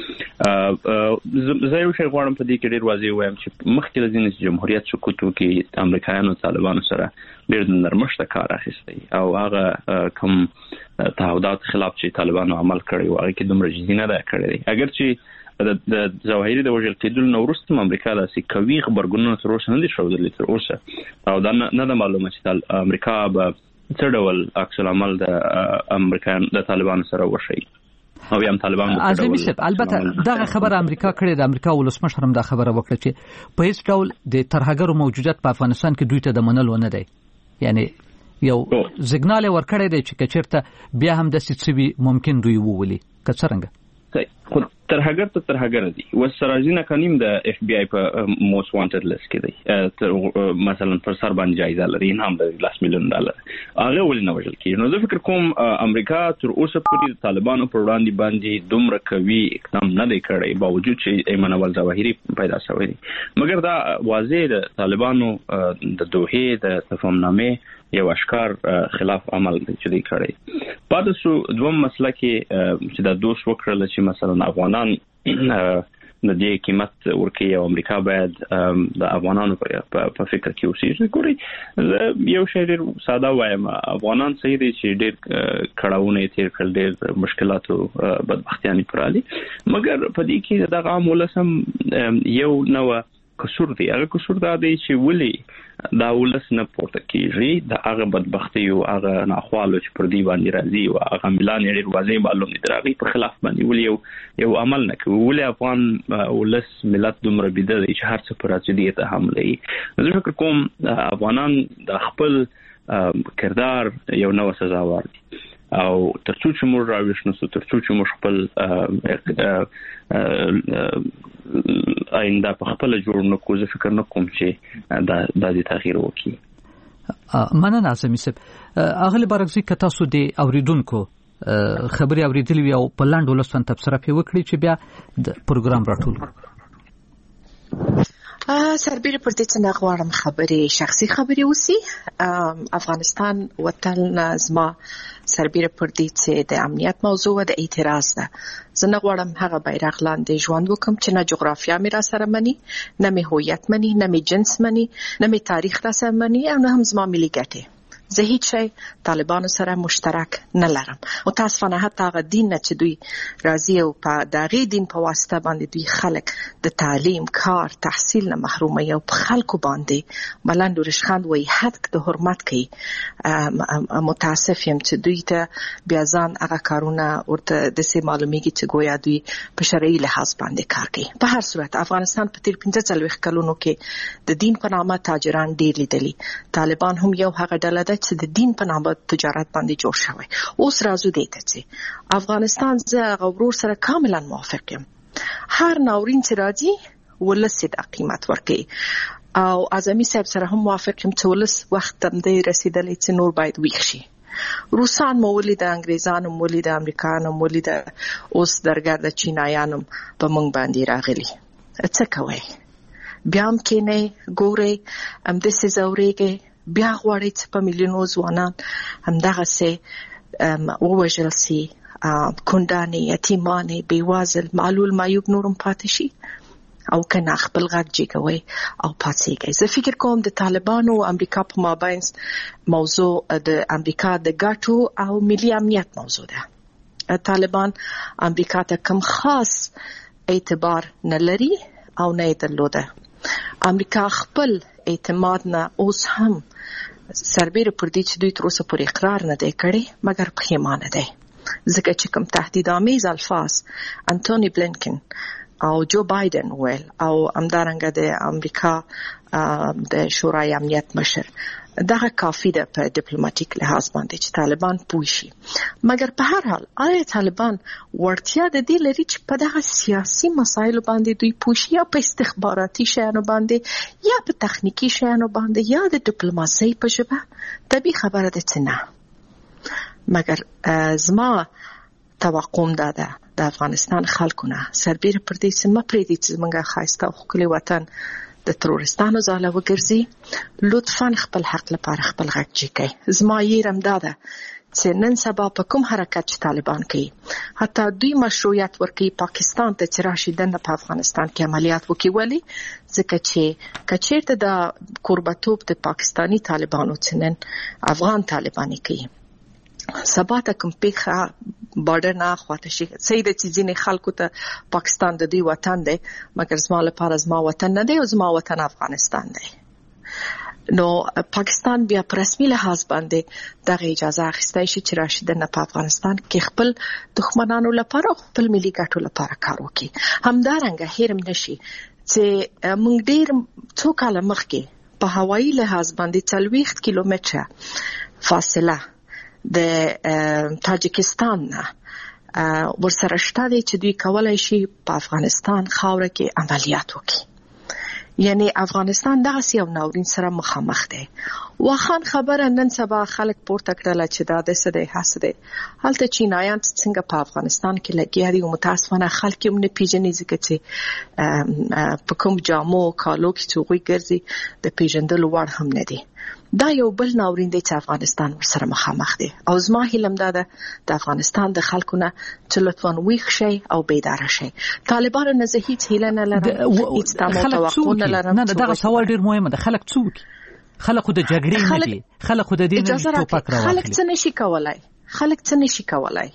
[SPEAKER 1] زه یو شی غواړم په دې کې ډېر واضح وایم چې مخکې له دې چې جمهوریت سقوط وکړي امریکایانو طالبانو سره ډېر نرمښت کار اخیستی او هغه کوم تعهدات خلاف چې طالبانو عمل کړی و هغه کې دومره جدي نه ده کړی. اگر چې د ظواهري د وژل کېدلو نه وروسته امریکا داسې قوي خبرګونونه تر اوسه نه دي ښودلي تر اوسه او دا نه ده معلومه چې امریکا به څه ډول عکس العمل د امریکایانو د طالبانو سره وشي او یم طالبان.
[SPEAKER 2] اعظمي صاحب البته دغه خبره امریکا کړې د امریکا ولسمشر هم دا خبره وکړه چې په هیڅ ډول د ترهګرو موجودیت په افغانستان کې دوی ته د منلو نه دی. یعنی یو سیګنال ورکړی دی چې کچرته بیا هم د سڅوي ممکن دوی وولي که څنګه
[SPEAKER 1] خو ترهګر دي وسرازینه کنیم د اف بی آی په موست وانټډ لیست کې دی. مثلا پر سر باندې جایزه لري هم د $1 میلیون هغه ولې نه وژل کیږي. نو زه فکر کوم امریکا تر اوسه پورې طالبانو پر وړاندې باندې دومره قوي اقدام نه دی کړی باوجود چې ایمن اول ظواهري پیدا شوی دی. مګر دا واضح د طالبانو د دوحې د تفاهمنامې یو اشکار خلاف عمل چې دی کړی. پاتې سو دوم مسله کې چې د دوش وکړل چې مثلا افغانان د دې قیمت ورکړي او امریکا باید د افغانانو په فکر کې اوسېږي. ګوري یو شی ډېر ساده وایم افغانان صحیح دي چې ډېر کړهونه تیر کړل ډېر مشکلاتو بدبختیانې پرالي مګر په دې کې دغه عام ولسم یو نو قصور دی. هغه قصور دا دی چې ولې دا ولس نه پورته کیږي د هغه بدبختی او هغه ناخوالو چې پر دی باندې راځي او هغه ملان یې واضح معلوم دي راغی په خلاف باندې ولې یو عمل نه کوي. ولې افغان ولس ملت دومره بيده دي چې هر څه پر راځي ته حمله. زه فکر کوم افغانان د خپل کردار یو نو سزاوار دي او ترڅو چې موږ راوښنو ترڅو چې موږ خپل آینده په خپل جوړ نه کوو زه فکر نه کوم چې دا د تغییر وکړي.
[SPEAKER 2] مننه اعظمي صاحب. اغلی بارکزی که تاسو د اوریدونکو خبري اوریدلې او په لاندو لسان تبصره په وکړي چې بیا د پروګرام راټول
[SPEAKER 3] سربیره پر دې څنګه غواړم خبرې شخصي خبرې وسی. افغانستان وطن زما سربیره پر دې چې د امنیت موضوع د اعتراض ده. زه نه غواړم هغه بیرغ لاندې ژوند وکم چې نه جغرافیا مې را سره مني نه مې هویت مني نه مې جنس مني نه مې تاریخ را سره مني او نه هم زما ملي ګټې. زه هیڅ شی طالبانو سره مشترک نه لرم. متاسفانه حتی هغه دین نه چې دوی راځي او په دغه دین په واسطه باندې دوی خلک د تعلیم، کار، تحصیل نه محروموي او په خلکو باندې ملنډ و ریشخند وایي، حد د حرمت کوي. متاسف یم چې دوی ته بیا ځان هغه کارونه ورته داسې معلومیږي چې گویا دوی په شرعي لحاظ باندې کار کوي. په هر صورت افغانستان په تیر 45 کلونو کې د دین په نامه تاجران ډېر لیدلي. طالبان هم یو هغه ډله ده چې د دین په نامه تجارت باندې جوړ شوی. اوس راځو دې ته چې افغانستان زه هغه ورور سره کاملا موافق یم. هر ناورین چې راځي ولس د قیمت ورکوي او اعظمي صاحب سره هم موافق یم چې ولس وخت ته دی رسیدلی چې نور باید ویښ شي. روسان مو ولید، انګریزان مو ولید، امریکایان مو ولید، اوس درګرده چینایان هم په موږ باندې راغلي. څه کوئ؟ بیا هم کینئ، ګورئ، همداسې ځورېږئ، بیا غواړئ چې په میلیونو ځوانان همدغسې ووژل سي، کونډانې، یتیمانې، بېوزل، معلول، معیوب نور هم پاتې شي؟ او کنه خپل غږ جګوي او پاتېږي. زه فکر کوم د طالبانو او امریکا په مابین موضوع د امریکا د ګټو او ملي امنیت موضوع ده. طالبان امریکا ته کوم خاص اعتبار نه لري او نه یې درلوده. امریکا خپل اعتماد نه اوس هم سربیره پر دې چې دوی تر اوسه پورې اقرار نه دی کړی، مګر پښیمانه دی ځکه چې کوم تهدیدآمیز الفاظ انټونی بلینکن او جو بایدن ویل او همدارنګه د امریکا د شورای امنیت مشر، دغه کافی ده په ډیپلوماټیک لحاظ باندې چې طالبان پوه شي. مګر په هر حال آیا طالبان وړتیا د دې لري چې په دغه سیاسي مسایلو باندې دوی پوه شي، یا په استخباراتي شیانو باندې، یا په تخنیکی شیانو باندې، یا د ډیپلوماسۍ په ژبه؟ طبیعي خبره ده چې نه. مګر زما توقع دا ده د افغانستان خلکو نه سربیره پر دې چې مه پرېږدي چې زموږ ښایسته او ښکلی وطن د ترورستانو ځاله وګرځي. لطفا خپل حق لپاره خپل غږ جګئ. زما یېرم دا ده چې نن سبا په کوم حرکت چې طالبان کوي، حتی دوی مشروعیت ورکوي پاکستان ته چې راشي دننه په افغانستان کې عملیات وکړي. ولې؟ ځکه چې که چېرته د کوربتوب د پاکستاني طالبانو چې نن افغان طالباني کوي، سبا ته کوم پیښه بارډر نه خواته شي. صحیح ده چې ځینې خلکو ته پاکستان د دوی وطن دی، مګر زما لپاره زما وطن نه دی او زما وطن افغانستان دی. نو پاکستان بیا په رسمي لحاظ باندې دغه اجازه اخیستی شي چې راشي دننه په افغانستان کې خپل دښمنانو لپاره او خپل ملي ګټو لپاره کار وکړي. همدارنګه هېر هم نشي چې موږ ډېر څو کاله مخکې په هوایي لحاظ باندې 40 کیلومتره فاصله د تاجکستان نه ورسره شته دی چې دوی کولای شي په افغانستان خاوره کې عملیات وکړي. یعنی افغانستان دغسې یو ناورین سره مخامخ دی. واخان خبره نن سبا خلک پورته کړله چې دا داسې دی هسې دی. هلته چینایان څنګه په افغانستان کې لګیا دي او متاسفانه خلک یې هم نه پېژني، ځکه چې په کوم جامو او کالو کې چې هغوی ګرځي د پېژندلو وړ هم نه دي. دا یو بل ناورین دی چې افغانستان ورسره مخامخ دی. او زما هیله دا ده د افغانستان د خلکو نه چې لطفا ویښ شئ او بیداره شئ. طالبانو نه زه هیڅ هیله نه لرم، هیڅ توقع نه لرم.
[SPEAKER 2] نه دغه سوال ډېر مهمه ده. خلک څوک؟ خلک خو د جګړې نه دي، خلک خو د دې نه دي ټوپک راواخلي.
[SPEAKER 3] خلک څه نشي کولای، خلک څه نشي کولای.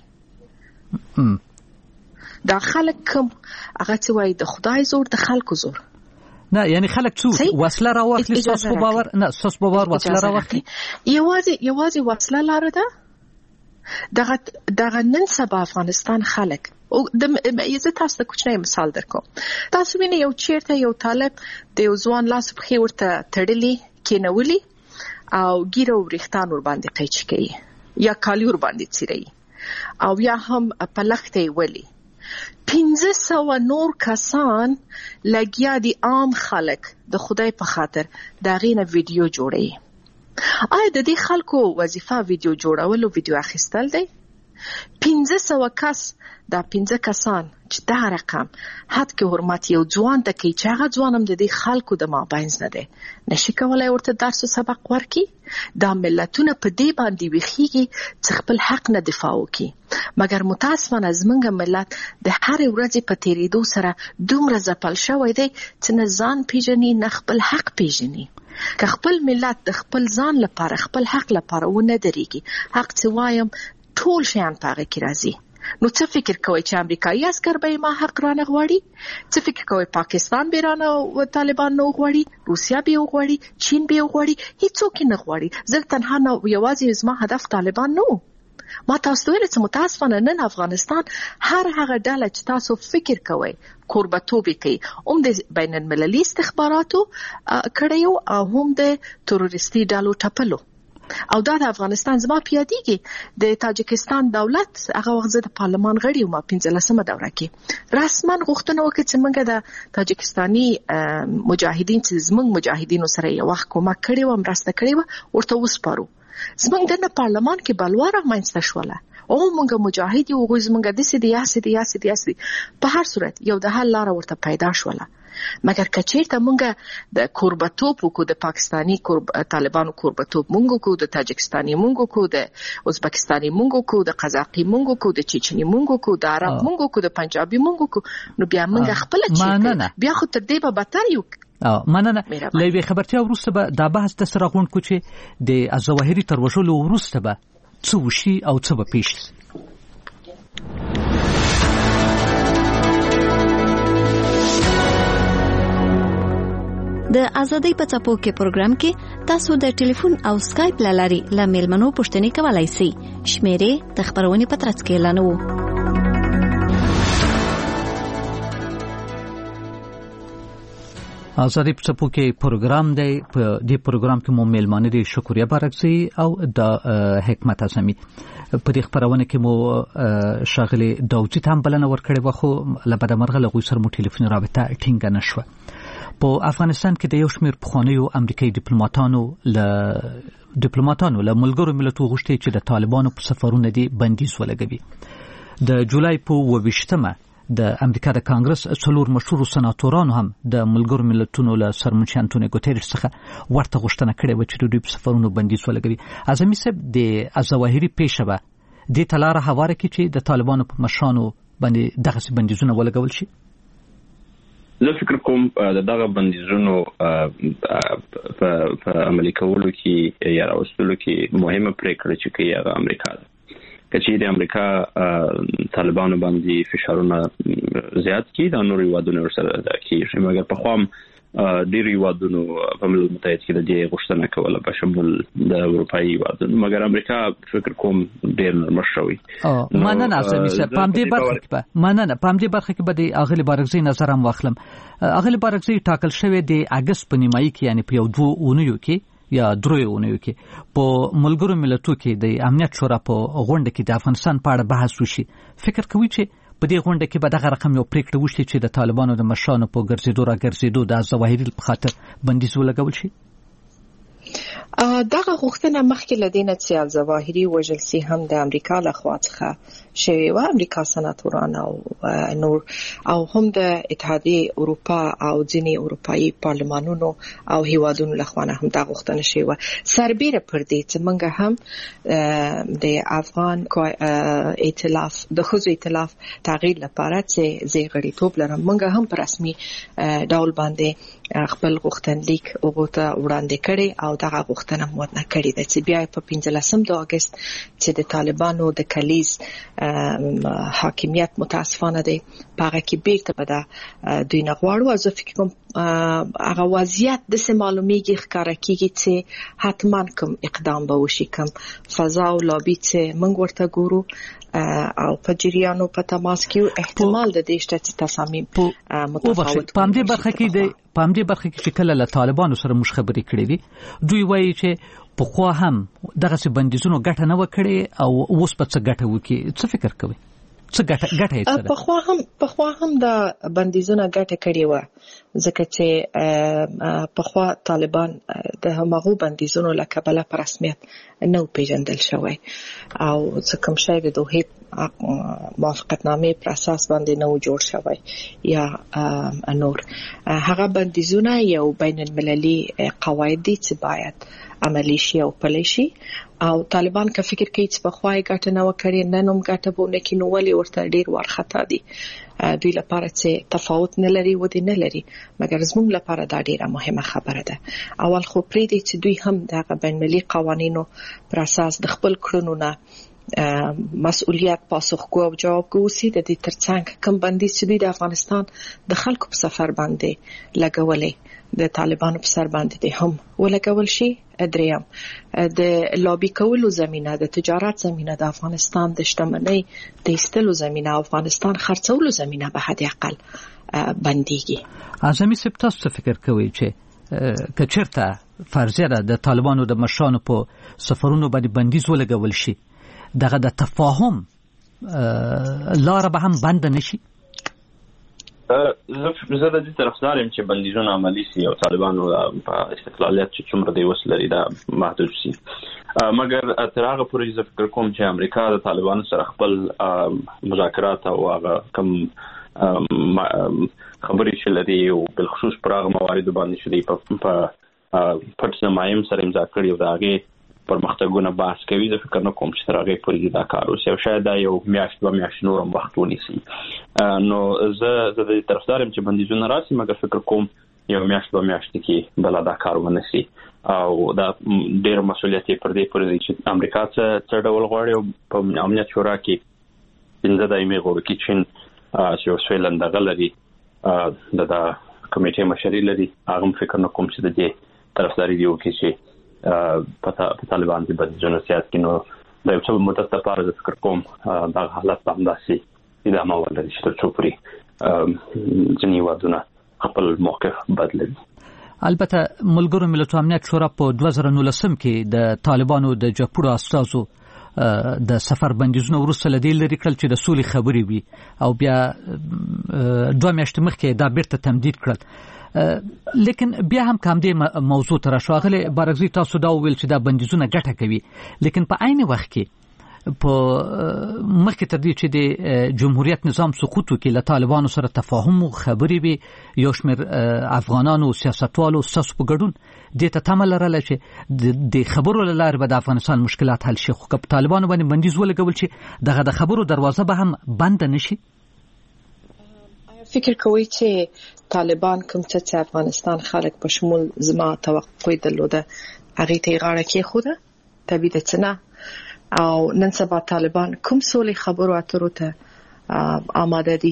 [SPEAKER 3] دا خلک کوم هغه څه وایي د خدای زور د خلکو زور
[SPEAKER 2] نه. یعنی خلک څوک وسله راواخلي؟ ستاسو په باور نه؟ ستاسو په باور وسله راواخلي؟
[SPEAKER 3] یوازې وسله لاره ده. دغه نن سبا افغانستان خلک زه تاسو ته کوچنی مثال درکوم. تاسو وینئ یو چیرته یو طالب د یو ځوان لاس پښې ورته تړلي کېنولي او ګیره او وریښتان ورباندې قیچي کوي یا کالي ورباندې څیري او یا هم په لښته یې ولي. 1500 نور کسان لګیا دي، عام خلک د خدای په خاطر د هغې نه ویډیو جوړوي. آیا د دې خلکو وظیفه ویډیو جوړول او ویډیو اخیستل دی؟ 1500 کس، دا 15 کسان چې دا رقم حد کې حرمت یو ځوان ته کوي چې هغه ځوان هم د دې خلکو د مابینځ نه دی، نشي کولای ورته درس او سبق ورکړي. دا ملتونه په دې باندې ویښیږي چې خپل حق نه دفاع وکړي. مګر متاسفانه زموږ ملت د هرې ورځې په تېرېدو سره دومره ځپل شوی دی چې نه ځان پیژني نه خپل حق پیژني. که خپل ملت د خپل ځان لپاره خپل حق لپاره ونه درېږي، حق چې وایم ټول شیان پاغه کې راځي. نو څه فکر کوي چې امریکایي عسكر به ما حق رانه غواړي؟ څه فکر کوي پاکستان به رانه او طالبان نو غواړي؟ روسیا به غواړي؟ چین به غواړي؟ هیڅوک نه غواړي. زه تنها نه یوازې زما هدف طالبان نو. ما تاسو ویل چې متاسفانه نن افغانستان هر هغه ډله چې تاسو فکر کوئ کوربتوب کوي، هم د بین المللي استخباراتو کړیو او هم د تروریستي ډلو ټپلو. او دا د افغانستان زما پیادېږي د تاجکستان دولت هغه وخت د پارلمان غړي او ما 15مه دوره کې رسما غوښتنه وکړه چې موږ د تاجکستاني مجاهدین چې زموږ مجاهدینو سره یو وخت کومک کړی و، مرسته کړې و، ورته وسپارو. زموږ د پارلمان کې بلوار رامنځته شوله او موږ مجاهد یو غوښ زموږ د سیاسي په هر صورت یو د حل لار ورته پیدا شوله. مګر کچېرته موږ د کوربتوب کو د پاکستانی طالبانو کوربتوب موږ کو د تاجکستاني موږ کو د ازبکستاني موږ کو د قزاقي موږ کو د چچني موږ کو د عرب موږ کو د پنجابي موږ کو، نو بیا موږ خپل چې بیا خو تر دې به بدتر یو.
[SPEAKER 2] مننه. لوي خبرتیا ورسته به دا بحث د سره غونډ کو چې د ظواهري تر وژلو ورسته به څه وشي او څه به پیښ شي.
[SPEAKER 4] د ازادۍ په څپو کې پروګرام کې تاسو د ټلیفون او سکایپ لاري له میلمنو پوښتنې کولای شئ. شمیرې د خبرونې په ترڅ کې اعلانوو.
[SPEAKER 2] ازادۍ په څپو کې پروګرام دی. په دې پروګرام کې مو میلمانه دي شکریا بارکزی او د حکمت اعظمي. په دې خبرونه کې مو شاغلي داوود هم بلنه ورکړې و، خو لبد مرغه له سره مو ټلیفوني رابطه ټینګه نشوه. په افغانستان کې د یو شمېر پخوانیو امریکایي ډیپلوماټانو له ملګرو ملتونو غوښتي چې د طالبانو په سفرونو دي بندیز ولګوي. د جولای په 28مه د امریکا د کانګرس څلور مشهور سناتورانو هم د ملګرو ملتونو له سرمنشي انټونیو ګوتریش څخه ورته غوښتنه کړې و چې د دوی په سفرونو بندیز ولګوي. اعظمي صاحب د ظواهري پیښه به د تلاره هواره کې چې د طالبانو په مشرانو باندې دغه بندیزونه ولګول شي.
[SPEAKER 1] زه فکر کوم دغه بندیزونو په عملي کولو کې یا راوستلو کې مهمه پریکړه چې کوي هغه امریکا ده. کچې د امریکا طالبانو باندې فشارونه زیات کی د نورو هیوادونو سره ده کیږي، مګر په خام ډېر هیوادونو په ملل متحد کې د دې غوښتنه کوله په شمول د اروپایي هیوادونو، مګر امریکا فکر کوم ډېر نرمه شوی.
[SPEAKER 2] مننه اعظمي صاحب. په دې برخه کې به د اغلی بارکزی نظر هم واخلم. اغلی بارکزی ټاکل شوی د اگست په نیمایي کې یعنی په یو 2 اونیو کې یا 3 اونیو کې په ملګرو ملتونو کې د امنیت شورا په غونډه کې د افغانستان په اړه بحث وشي. فکر کوي چې په دې غونډه کې به دغه رقم یو پریکړه وشي چې د طالبانو د مشرانو په ګرځېدو د ظواهري په خاطر بندیز ولګول شي؟
[SPEAKER 3] دغه غوښتنه مخکې لدینه چې ظواهري وژل سي هم د امریکا له خوا څخه شوی و. امریکا سناتوران او نور او هم د اتحادیه اروپا او ځینې اروپایي پارلمانونو او هیوادونو له خوا هم دا غوښتنه شوی و. سربېره پر دې چې موږ هم د افغان ائتلاف د ښځو ائتلاف تغییر لپاره چې زه غړیتوب لرم، موږ هم په رسمي ډول باندې خپل غوښتنلیک وګورته وړاندې کړي او دغه غوښتنه مو نه کړې ده چې بیا په 15 اگست چې د طالبانو د کلیز حاکمیت متاسفانه دی پاغه کې بیرته به دوی نه غواړو. زه فکر کوم هغه وضعیت د معلومیږي ښکارا کیږي چې حتما کوم اقدام به وشي، کوم فضا او لابي چې موږ ورته ګورو او په جریانو په تماس کې احتمال د دې شته چې تصامیم متفاوت.
[SPEAKER 2] په دې برخه کې چې کله له طالبانو سره مش خبرې کړې دي دوی وایي چې په خو هم دغه بندیزونو ګټه نه وکړي او اوس په څه ګټه وکړي. څه فکر کوي؟ څه ګټه یې سره؟
[SPEAKER 3] په خو هم د بندیزونو ګټه کړې و ځکه چې په خو طالبان د همغو بندیزونو له کبله په رسمیت نه پیژندل شوی او څه کوم شی د دوه موافقتنامې پر اساس باندې نه جوړ شوی یا نور. هغه بندیزونه یو بین المللي قواعد دي چې باید عملی شي او پلی شي او طالبان که فکر کوي چې په خوای ګټه نه وکړي نن هم ګټه بونه کې نو ولې ورته ډیر ورخطا دي دوی لپاره چې تفاوت نه لري و دي نه لري مګر زموږ لپاره دا ډیره مهمه خبره ده اول خو پرې دي چې دوی هم د بین‌المللي قوانینو پر اساس د خپل کړنو نه مسؤلیت پاسخګو او جوابګو سي د دې ترڅنګ کم بندي چې دوی د افغانستان د خلکو په سفر باندې لګولې د طالبانو په سر باندې دي هم ولګول شي دریم د لابي کولو زمينه د تجارت زمينه د افغانستان د شتمنۍ د استلو زمينه افغانستان خرڅولو زمينه به حد اقل بنديږي
[SPEAKER 2] اعظمي سپتاس فکر کوي چې کچرته فرضیه د طالبانو د مشرانو په سفرونو باندې بندیز ولګول شي دغه د تفاهم لار به هم بند نشي
[SPEAKER 1] زه د دې طرفدار یم چې بندیزونه عملي سي او طالبانو په استقلالیت چې څومره دی وسلري دا محدود سي مګر تر هغه پورې زه فکر کوم چې امریکا د طالبانو سره خپل مذاکرات او هغه کوم خبرې چې لري او بل خصوص پر هغه موارد باندې چې دی په پټ زمایم سره امضا کړی او دا هغه پرمختګونه بحث کوي زه فکر نه کوم چې تر هغه پورې دا کار وشي او شاید دا یو میاشت دوه میاشتې نور هم وخت ونیسي نو زه د دې طرفدار یم چې بندیزونه راسي مګر فکر کوم یو میاشت دوه میاشتې کې بل دا کار ونیسي او دا ډېر مسؤلیت پر دې پورې دی چې امریکا څه ډول غواړي او په امنیت شورا کې څنګه دایمي غوړ کې چین چې سویلند غلري د کمیټې مشري لري هغه فکر نه کوم چې د دې طرفداري دی وکړي چې په طالبان کې بندیزونه سیاست کې نو د یو څه مدت لپاره فکر کوم دا حالت همداسې ادامه ولري چې تر څو پورې ځینې هیوادونه خپل موقف بدلوي.
[SPEAKER 2] البته ملګرو ملتونو امنیت شورا په 2019 کې د طالبانو د جګپوړو استازو د سفر بندیزونه ورسره لدی لري کړل چې د سولې خبري وي او بیا 2 میاشتې مخکې دا بیرته تمدید کړل لیکن بیا هم کوم دې موضوع تر شاغله بارغزي تاسو دا ویل چې دا بندیزونه ګټه کوي لیکن په عین وخت کې په مخکې تر دې چې د جمهوریت نظام سقوط وکړي له طالبانو سره تفاهم او خبري وي یو شمېر افغانانو سیاستوالو ساس په ګډون د ته تمل لرله چې د خبرو لاره به د افغانستان مشکلات حل شي خو په طالبانو باندې بندیز ولګول شي دغه د خبرو دروازه به هم بند نشي.
[SPEAKER 3] فکر کوي چې طالبان کوم چې افغانستان خلک په شمول زما توقع درلوده هغه ته غاړه کې خوده طبيعي ده چې او نن سبا طالبان کوم سولې خبرو اترو ته آماده دي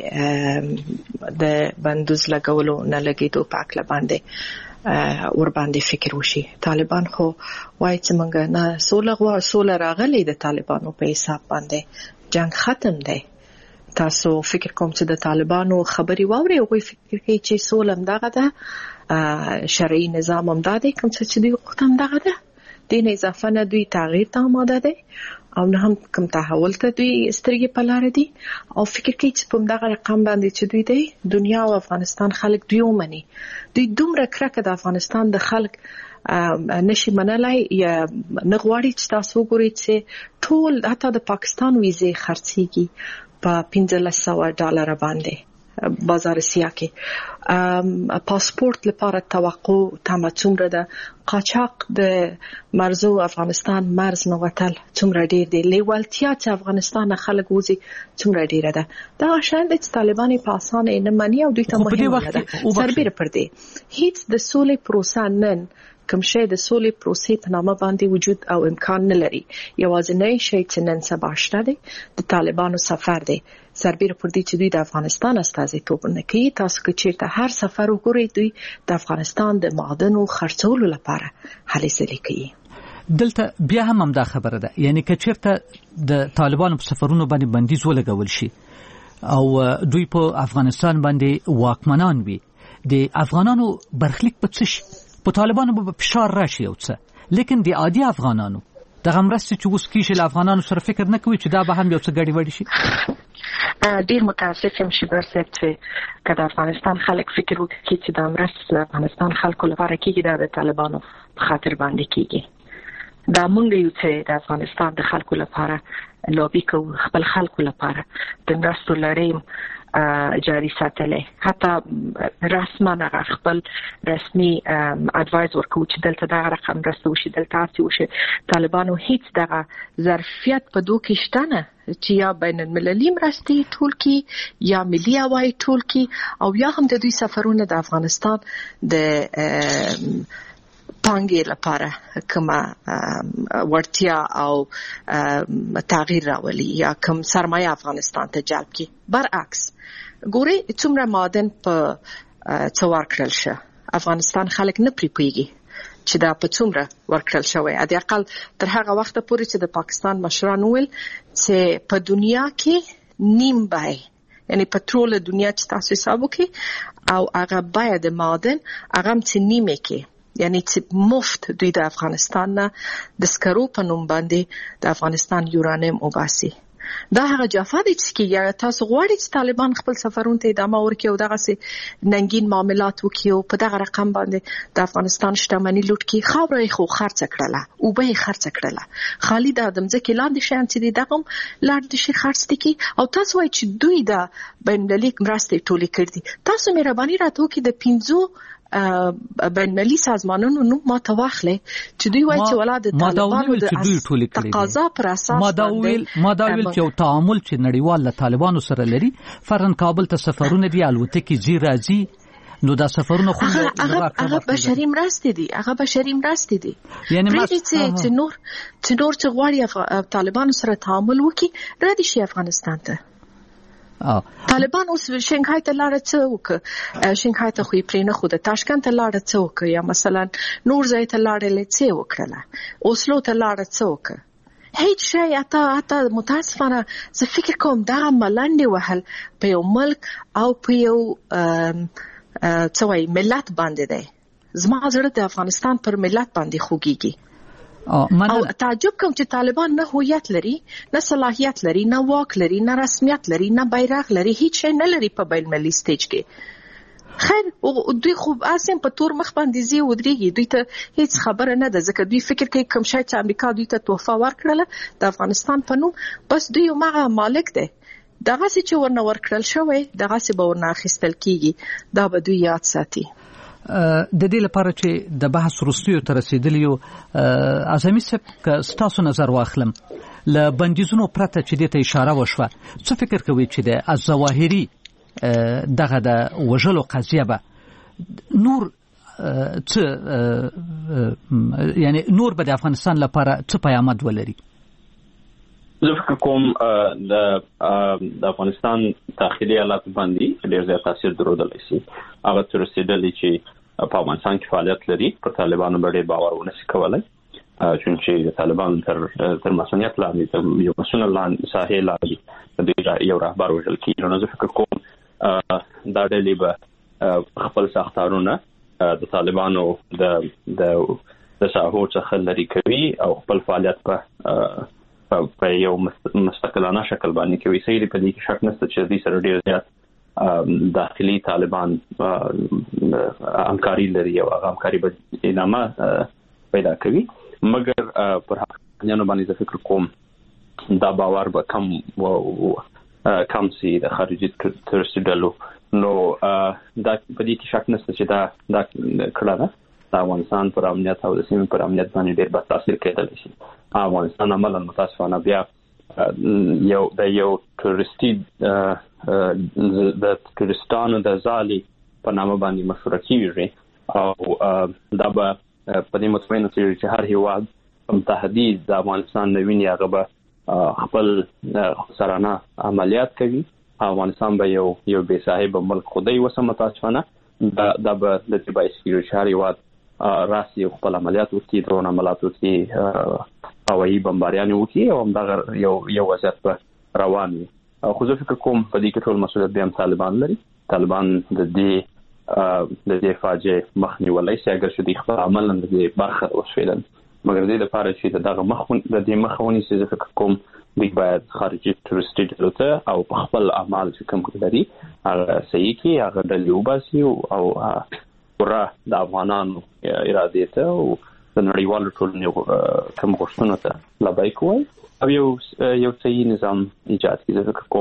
[SPEAKER 3] چې د بندوز لګولو نه لګیدو پاک لباندې ور باندې فکر وشي. طالبان خو وایي چې موږ نه سوله راغلي د طالبانو په حساب باندې جنگ ختم دی. تاسو فکر کوم چې د طالبانو خبري واوري او فکر کوي چې سوله هم دغه ده شرعي نظام هم دغه کوم چې دوی وختم دغه ده دین اضافه نه دوی تغییر ته آماده دي او نه هم کوم تحول ته دوی سترګې په لار دي او فکر کوي چې په دغه رقم باندې چې دوی دی دنیا او افغانستان خلک دوی ومني دوی دومره کرکه د افغانستان د خلک نشي منلای یا نغواړي چې تاسو وګورئ چې ټول حتی د پاکستان ویزه خرڅيږي په $1500 باندې بازار سیاه کې پاسپورت لپاره توقع تمه څومره ده قاچاق د مرزو افغانستان مرز نوتل څومره ډیر دی لیوالتیا چې افغانستان خلک وزي څومره ډیره ده دا شاید چې طالبان په اسانه نه مانی او دوی ته مهمه ده سربېره پر دې هیڅ د سولې پروسه نن کوم شی د سولې پروسې په نامه باندې وجود او امکان نه لري یوازینی شی چې نن سبا شته دی د طالبانو سفر دی سربېره پر دې چې دوی د افغانستان استازیتوب نه کوي تاسو که چیرته هر سفر وګورئ دوی د افغانستان د معدنو خرڅولو لپاره هلې ځلې کوي.
[SPEAKER 2] دلته بیا هم دا خبره ده یعنی که چیرته د طالبانو په سفرونو باندې بندیز ولګول شي او دوی په افغانستان باندې واکمنان وي د افغانانو برخلیک په څه شي په طالبانو به فشار راشي او څه لیکن د عادي افغانانو دغه مرستې چې اوس کیږي له افغانانو سره فکر نه کوي چې دا به هم یو څه ګډي وډي شي.
[SPEAKER 3] ډیر متاسف یم چې برسېت چې کله افغانستان خلک فکر وکړي چې د مرستې افغانستان خلکو لپاره کیږي د طالبانو په خاطر باندې کیږي دا مونږ یو چې د افغانستان د خلکو لپاره لوبي کوو خپل خلکو لپاره د مرستو لړۍ جاری ساتلې حتی رسما خپل رسمي اډوایز ورکو چې دلته دا رقم رسو شي دلته تاسو وشي طالبانو هیڅ دغه ظرفیت په دوه کې شته نه چې یا بین المللي مرستې ټول کې یا ملي هوایي ټول کې او یا هم د دوی سفرونه د افغانستان د پانګې لپاره کومه ورتیا او تغییر راولي یا کوم سرمایه افغانستان ته جلب کی برعکس ګوري څومره معدن په څوار کړل شه افغانستان خلک نه پریپیږي چې دا په څومره ورکړل شوی ا دې اقل تر هغه وخت پورې چې د پاکستان مشران ویل چې په دنیا کې نیم بای یعنی پټرول دنیا چې تاسو حساب وکړي او هغه بای د معدن هغه چې نیمه کې یعنی چې مفت دوی د افغانستان نه د سکرو په نوم باندې د افغانستان یورانیم وباسي دا هغه جفا دي چې یا تاسو غواړئ چې طالبان خپل سفرونه ته ادامه ورکړي او دغه سي ننګین معاملات وکړي او په دغه رقم باندې د افغانستان شتمنۍ لوټ کړي خاورې خو خرڅ کړله او به خرڅ کړله خالي د ځمکې لاندې شان چې دغه لاندې شي خرڅ دي او تاسو وایئ چې دوی د بین المللي مرستې ټولې کړې تاسو مهرباني راته وکړئ د 15 بین المللي سازمانونو نو ما توخلې چې دوی وایي چې ولادت طالبانو د تقاضا پر اساس
[SPEAKER 2] ما دا ویل چې یو تعامل چې نړیوال له طالبانو سره لري فرن کابل ته سفرونه دی الوتکې زی راځي نو دا سفرونه خو
[SPEAKER 3] هغه بشري مرستې دي هغه بشري مرستې دي یعنی چې نور چې غواړي طالبانو سره تعامل وکړي را دي شي افغانستان ته طالبان اوس شنغهای ته لاړه څه وکړه شنغهای ته خو یې پرې نه خو د تاشکند ته لاړه څه وکړه یا مثلا نور ځای ته لاړه څه وکړه اوسلو ته لاړه څه وکړه هیڅ شی اته متاسفانه زه فکر کوم دا ملنډې وهل په یو ملک او په یو څه وایي ملت باندې دی زما زړه د افغانستان پر ملت باندې خوږیږي او تعجب کوم چې طالبان نه هویت لري نه صلاحیت لري نه واک لري نه رسمیت لري نه بیرغ لري هیڅ شی نه لري په بین المللي سټیج کې خیر دوی خو اسیم په تور مخ باندې زی ودرېږي دوی ته هیڅ خبره نه ده ځکه دوی فکر کوي کوم شی چې امریکا دوی ته تحفه ورکړله د افغانستان په نوم بس دوی یو مغه مالک دی دغه چې ورنه ورکړل شوی دغه چې به ورنه اخیستل کیږي دا به دوی یاد ساتي
[SPEAKER 2] د دې لپاره چې د بحث وروستیو ته رسیدلی یو اعظمي صاحب ستاسو نظر واخلم له بندیزونو پرته چې دې ته اشاره وشوه څه فکر کوئ چې د الظواهري دغه د وژلو قضیه به نور یعنی نور به د افغانستان لپاره څه پیامد ولري
[SPEAKER 1] زه فکر کوم د افغانستان داخلي حالات باندې ډېر زیات تاثیر درلودلی شي هغه تر رسیدلی چې په افغانستان کې فعالیت لري پر طالبانو باندې باور ونشي کولای چې طالبان تر مسؤلیت لاندې تر یو مسؤل لاندې ساحې لاندې د یو رهبر وژل کیږي نو زه فکر کوم دا ډلې به خپل ساختارونه د طالبانو د ساحو څخه لري کوي او خپل فعالیت په یو مستقلانه شکل باندې کوي صحیح په دې کې شک نشته چې دې سره ډېر زیات داخلي طالبان همکاري لري او هغه همکاري به ادامه پیدا کوي مګر پر حقیقت باندې فکر کوم دا باور به کم سي د خارجي ترسیدلو نو دا په دې کې شک نشته چې دا کړه ده د افغانستان پر امنیت او د سیمې پر امنیت باندې ډېر بد تاثیر کېدلی شي افغانستان عملاً متاسفانه بیا یو تورستي د تورستانو د ځالې په نامه باندې مشهوره کیږي او دا به په دې مطمئنه چې هر هیواد متحدي د افغانستان د وینې هغه به خپل سرانه عملیات کوي افغانستان به یو بې صاحبه ملک خدای وسه متاسفانه دا به د دې باعث کیږي چې هر هیواد راسي خپل عملیات وکړي درون عملیات وکړي هوایي بمباریانې وکړي او همدغه یو وضعیت به روان وي خو زه فکر کوم په دې کې ټول مسؤلیت بیا هم طالبان لري طالبان د دې فاجعې مخ نیولی شي اگر چې دوی خپل عملاً د دې برخه وشویدل مګر دې لپاره چې د دې مخه ونیسي زه فکر کوم دوی باید خارجي تورستي ډلو ته او په خپل اعمال چې کوم لري هغه صحیح کړي هغه ډلې وباسي او پوره د افغانانو ارادې ته او د نړیوالو ټولنې کوم غوښتنو ته لبیک وایي او یو صحیح نظام ایجاد کړي زه فکر کوم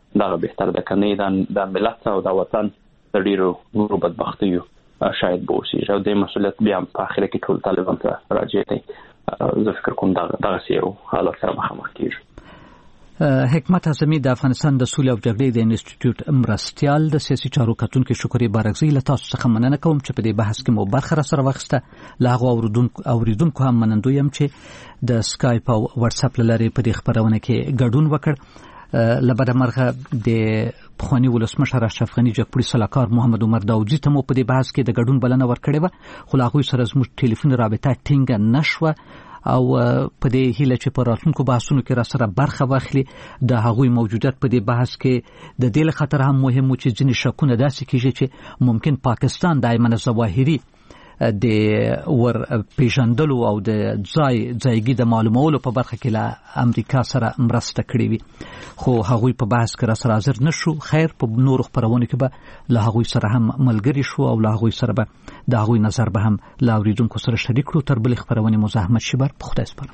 [SPEAKER 1] دا بهتر ده کنه د ملت او د وطن د ډیرو ورو بدبختیو شاید بوسي او د مسؤلیت بیا په اخر کې ټول طالبان ته راځي ته زه فکر کوم دا یو حالت سره مخامخ کیږي.
[SPEAKER 2] حکمت اعظمي د افغانستان د سولې او جګړې د انسټیټیوټ مرستيال د سیاسي چارو کتونکو شکرې بارکزي له تاسو څخه مننه کوم چې په دې بحث کې مو برخه سره واخیسته. لا هغه اوریدونکو هم منندوی یم چې د سکایپ او واتس اپ لارې په دې خبرونه کې ګډون وکړ. لبد مرغه د پخوانی ولسمشر اشرف غنی جګپوړي سلاکار محمد عمر داودزي ته مو په دې بحث کې د ګډون بلنه ورکړې و، خو هغه سره زموږ ټلیفون رابطه ټینګه نشوه او په دې هیله چې په راتلونکو بحثونو کې را سره برخه واخلي. د هغوی موجودیت په دې بحث کې د دې خطر هم مهم و چې ځینې شکونه داسې کیږي چې ممکن پاکستان د ایمن ظواهري د ور پیژندلو او د ځایګي د معلومولو په برخه کې له امریکا سره مرسته کړې وي، خو هغوی په بحث کې را سره حاضر نشو. خیر په نورو خبرونو کې به له هغوی سره هم ملګری شو او له هغوی سره به د هغوی نظر به هم له اوریدونکو سره شریک کړو. تر بلې خبرونې مزاحمت شبر په خدای سپارم.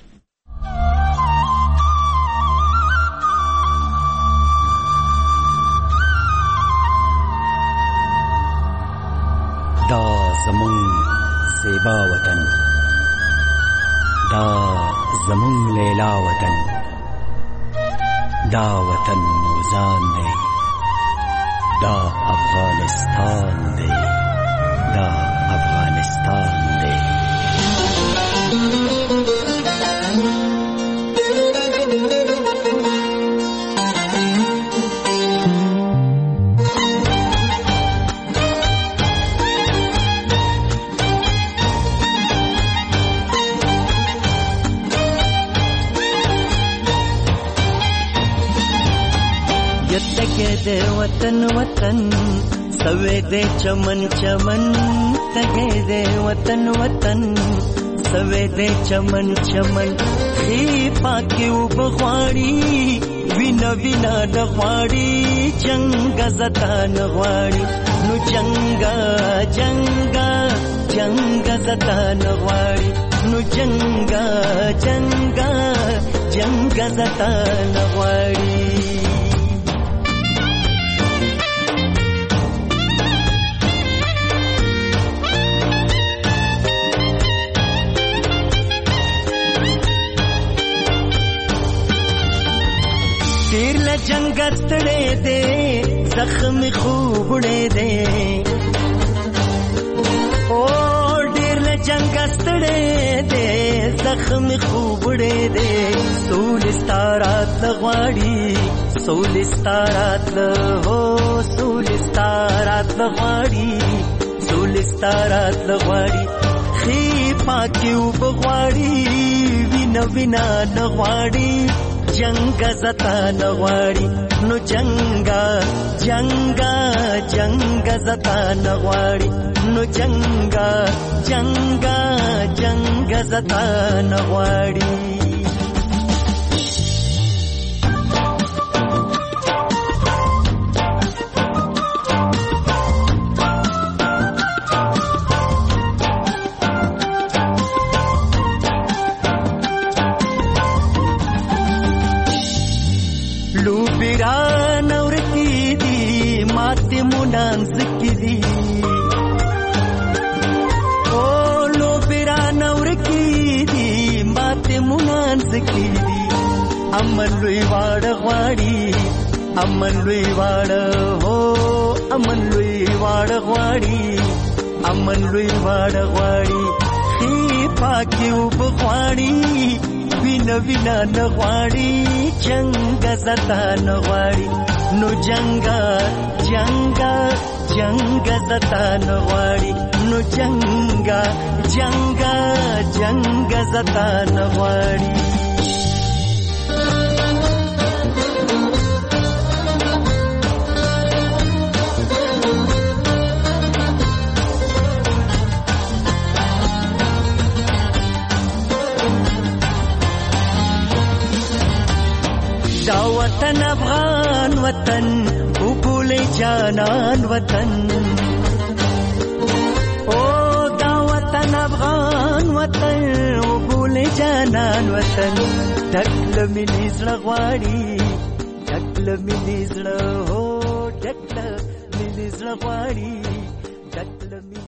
[SPEAKER 9] دا زمون زیبا وطن، دا زمون لیلا وطن، دا وطن موزان دی، دا افغانستان دی، دا افغانستان دی.
[SPEAKER 10] دے وطن وطن سوے دے چمن چمن، تگے دے وطن وطن سوے دے چمن چمن. خی پاکی او بغواړي وینا وینا نغواړي، جنگ زتا نغواړي نو جنگا جنگا جنگ زتا نغواړي نو جنگا جنگا جنگ زتا نغواړي. ډیر له جنگ ستړې دې زخم خوبړې دې، او ډیر له جنگ ستړې دې زخم خوبړې دې. سول ستارات لغواړي سول ستارات له سول ستارات لغواړي سول ستارات لغواړي. خی پاکی او بغواړي وینا وینا نغواړي، جنگ زتا نغواړي نو جنگا جنگا جنگ زتا نغواړي نو جنگا جنگا جنگ زتا نغواړي. منان زکری او لو بیران ورکی دی مات منان زکری. امن لوی واړ غواړي امن لوی واړ هو امن لوی واړ غواړي امن لوی واړ غواړي. خی پاکی او بغواړي وینا وینا نغواړي، جنگ زتا نغواړي نو جنگا جنگا جنگ زتا نغواړي نو جنگا جنگا جنگ زتا نغواړي. دا وطن افغان وطن وګولې جانان وطن، او دا وطن افغان وطن وګولې جانان وطن. ډک لمنې زړه غواړي ډک ډکله مینې زړه هو ډکله مینې زړه غواړي ډکله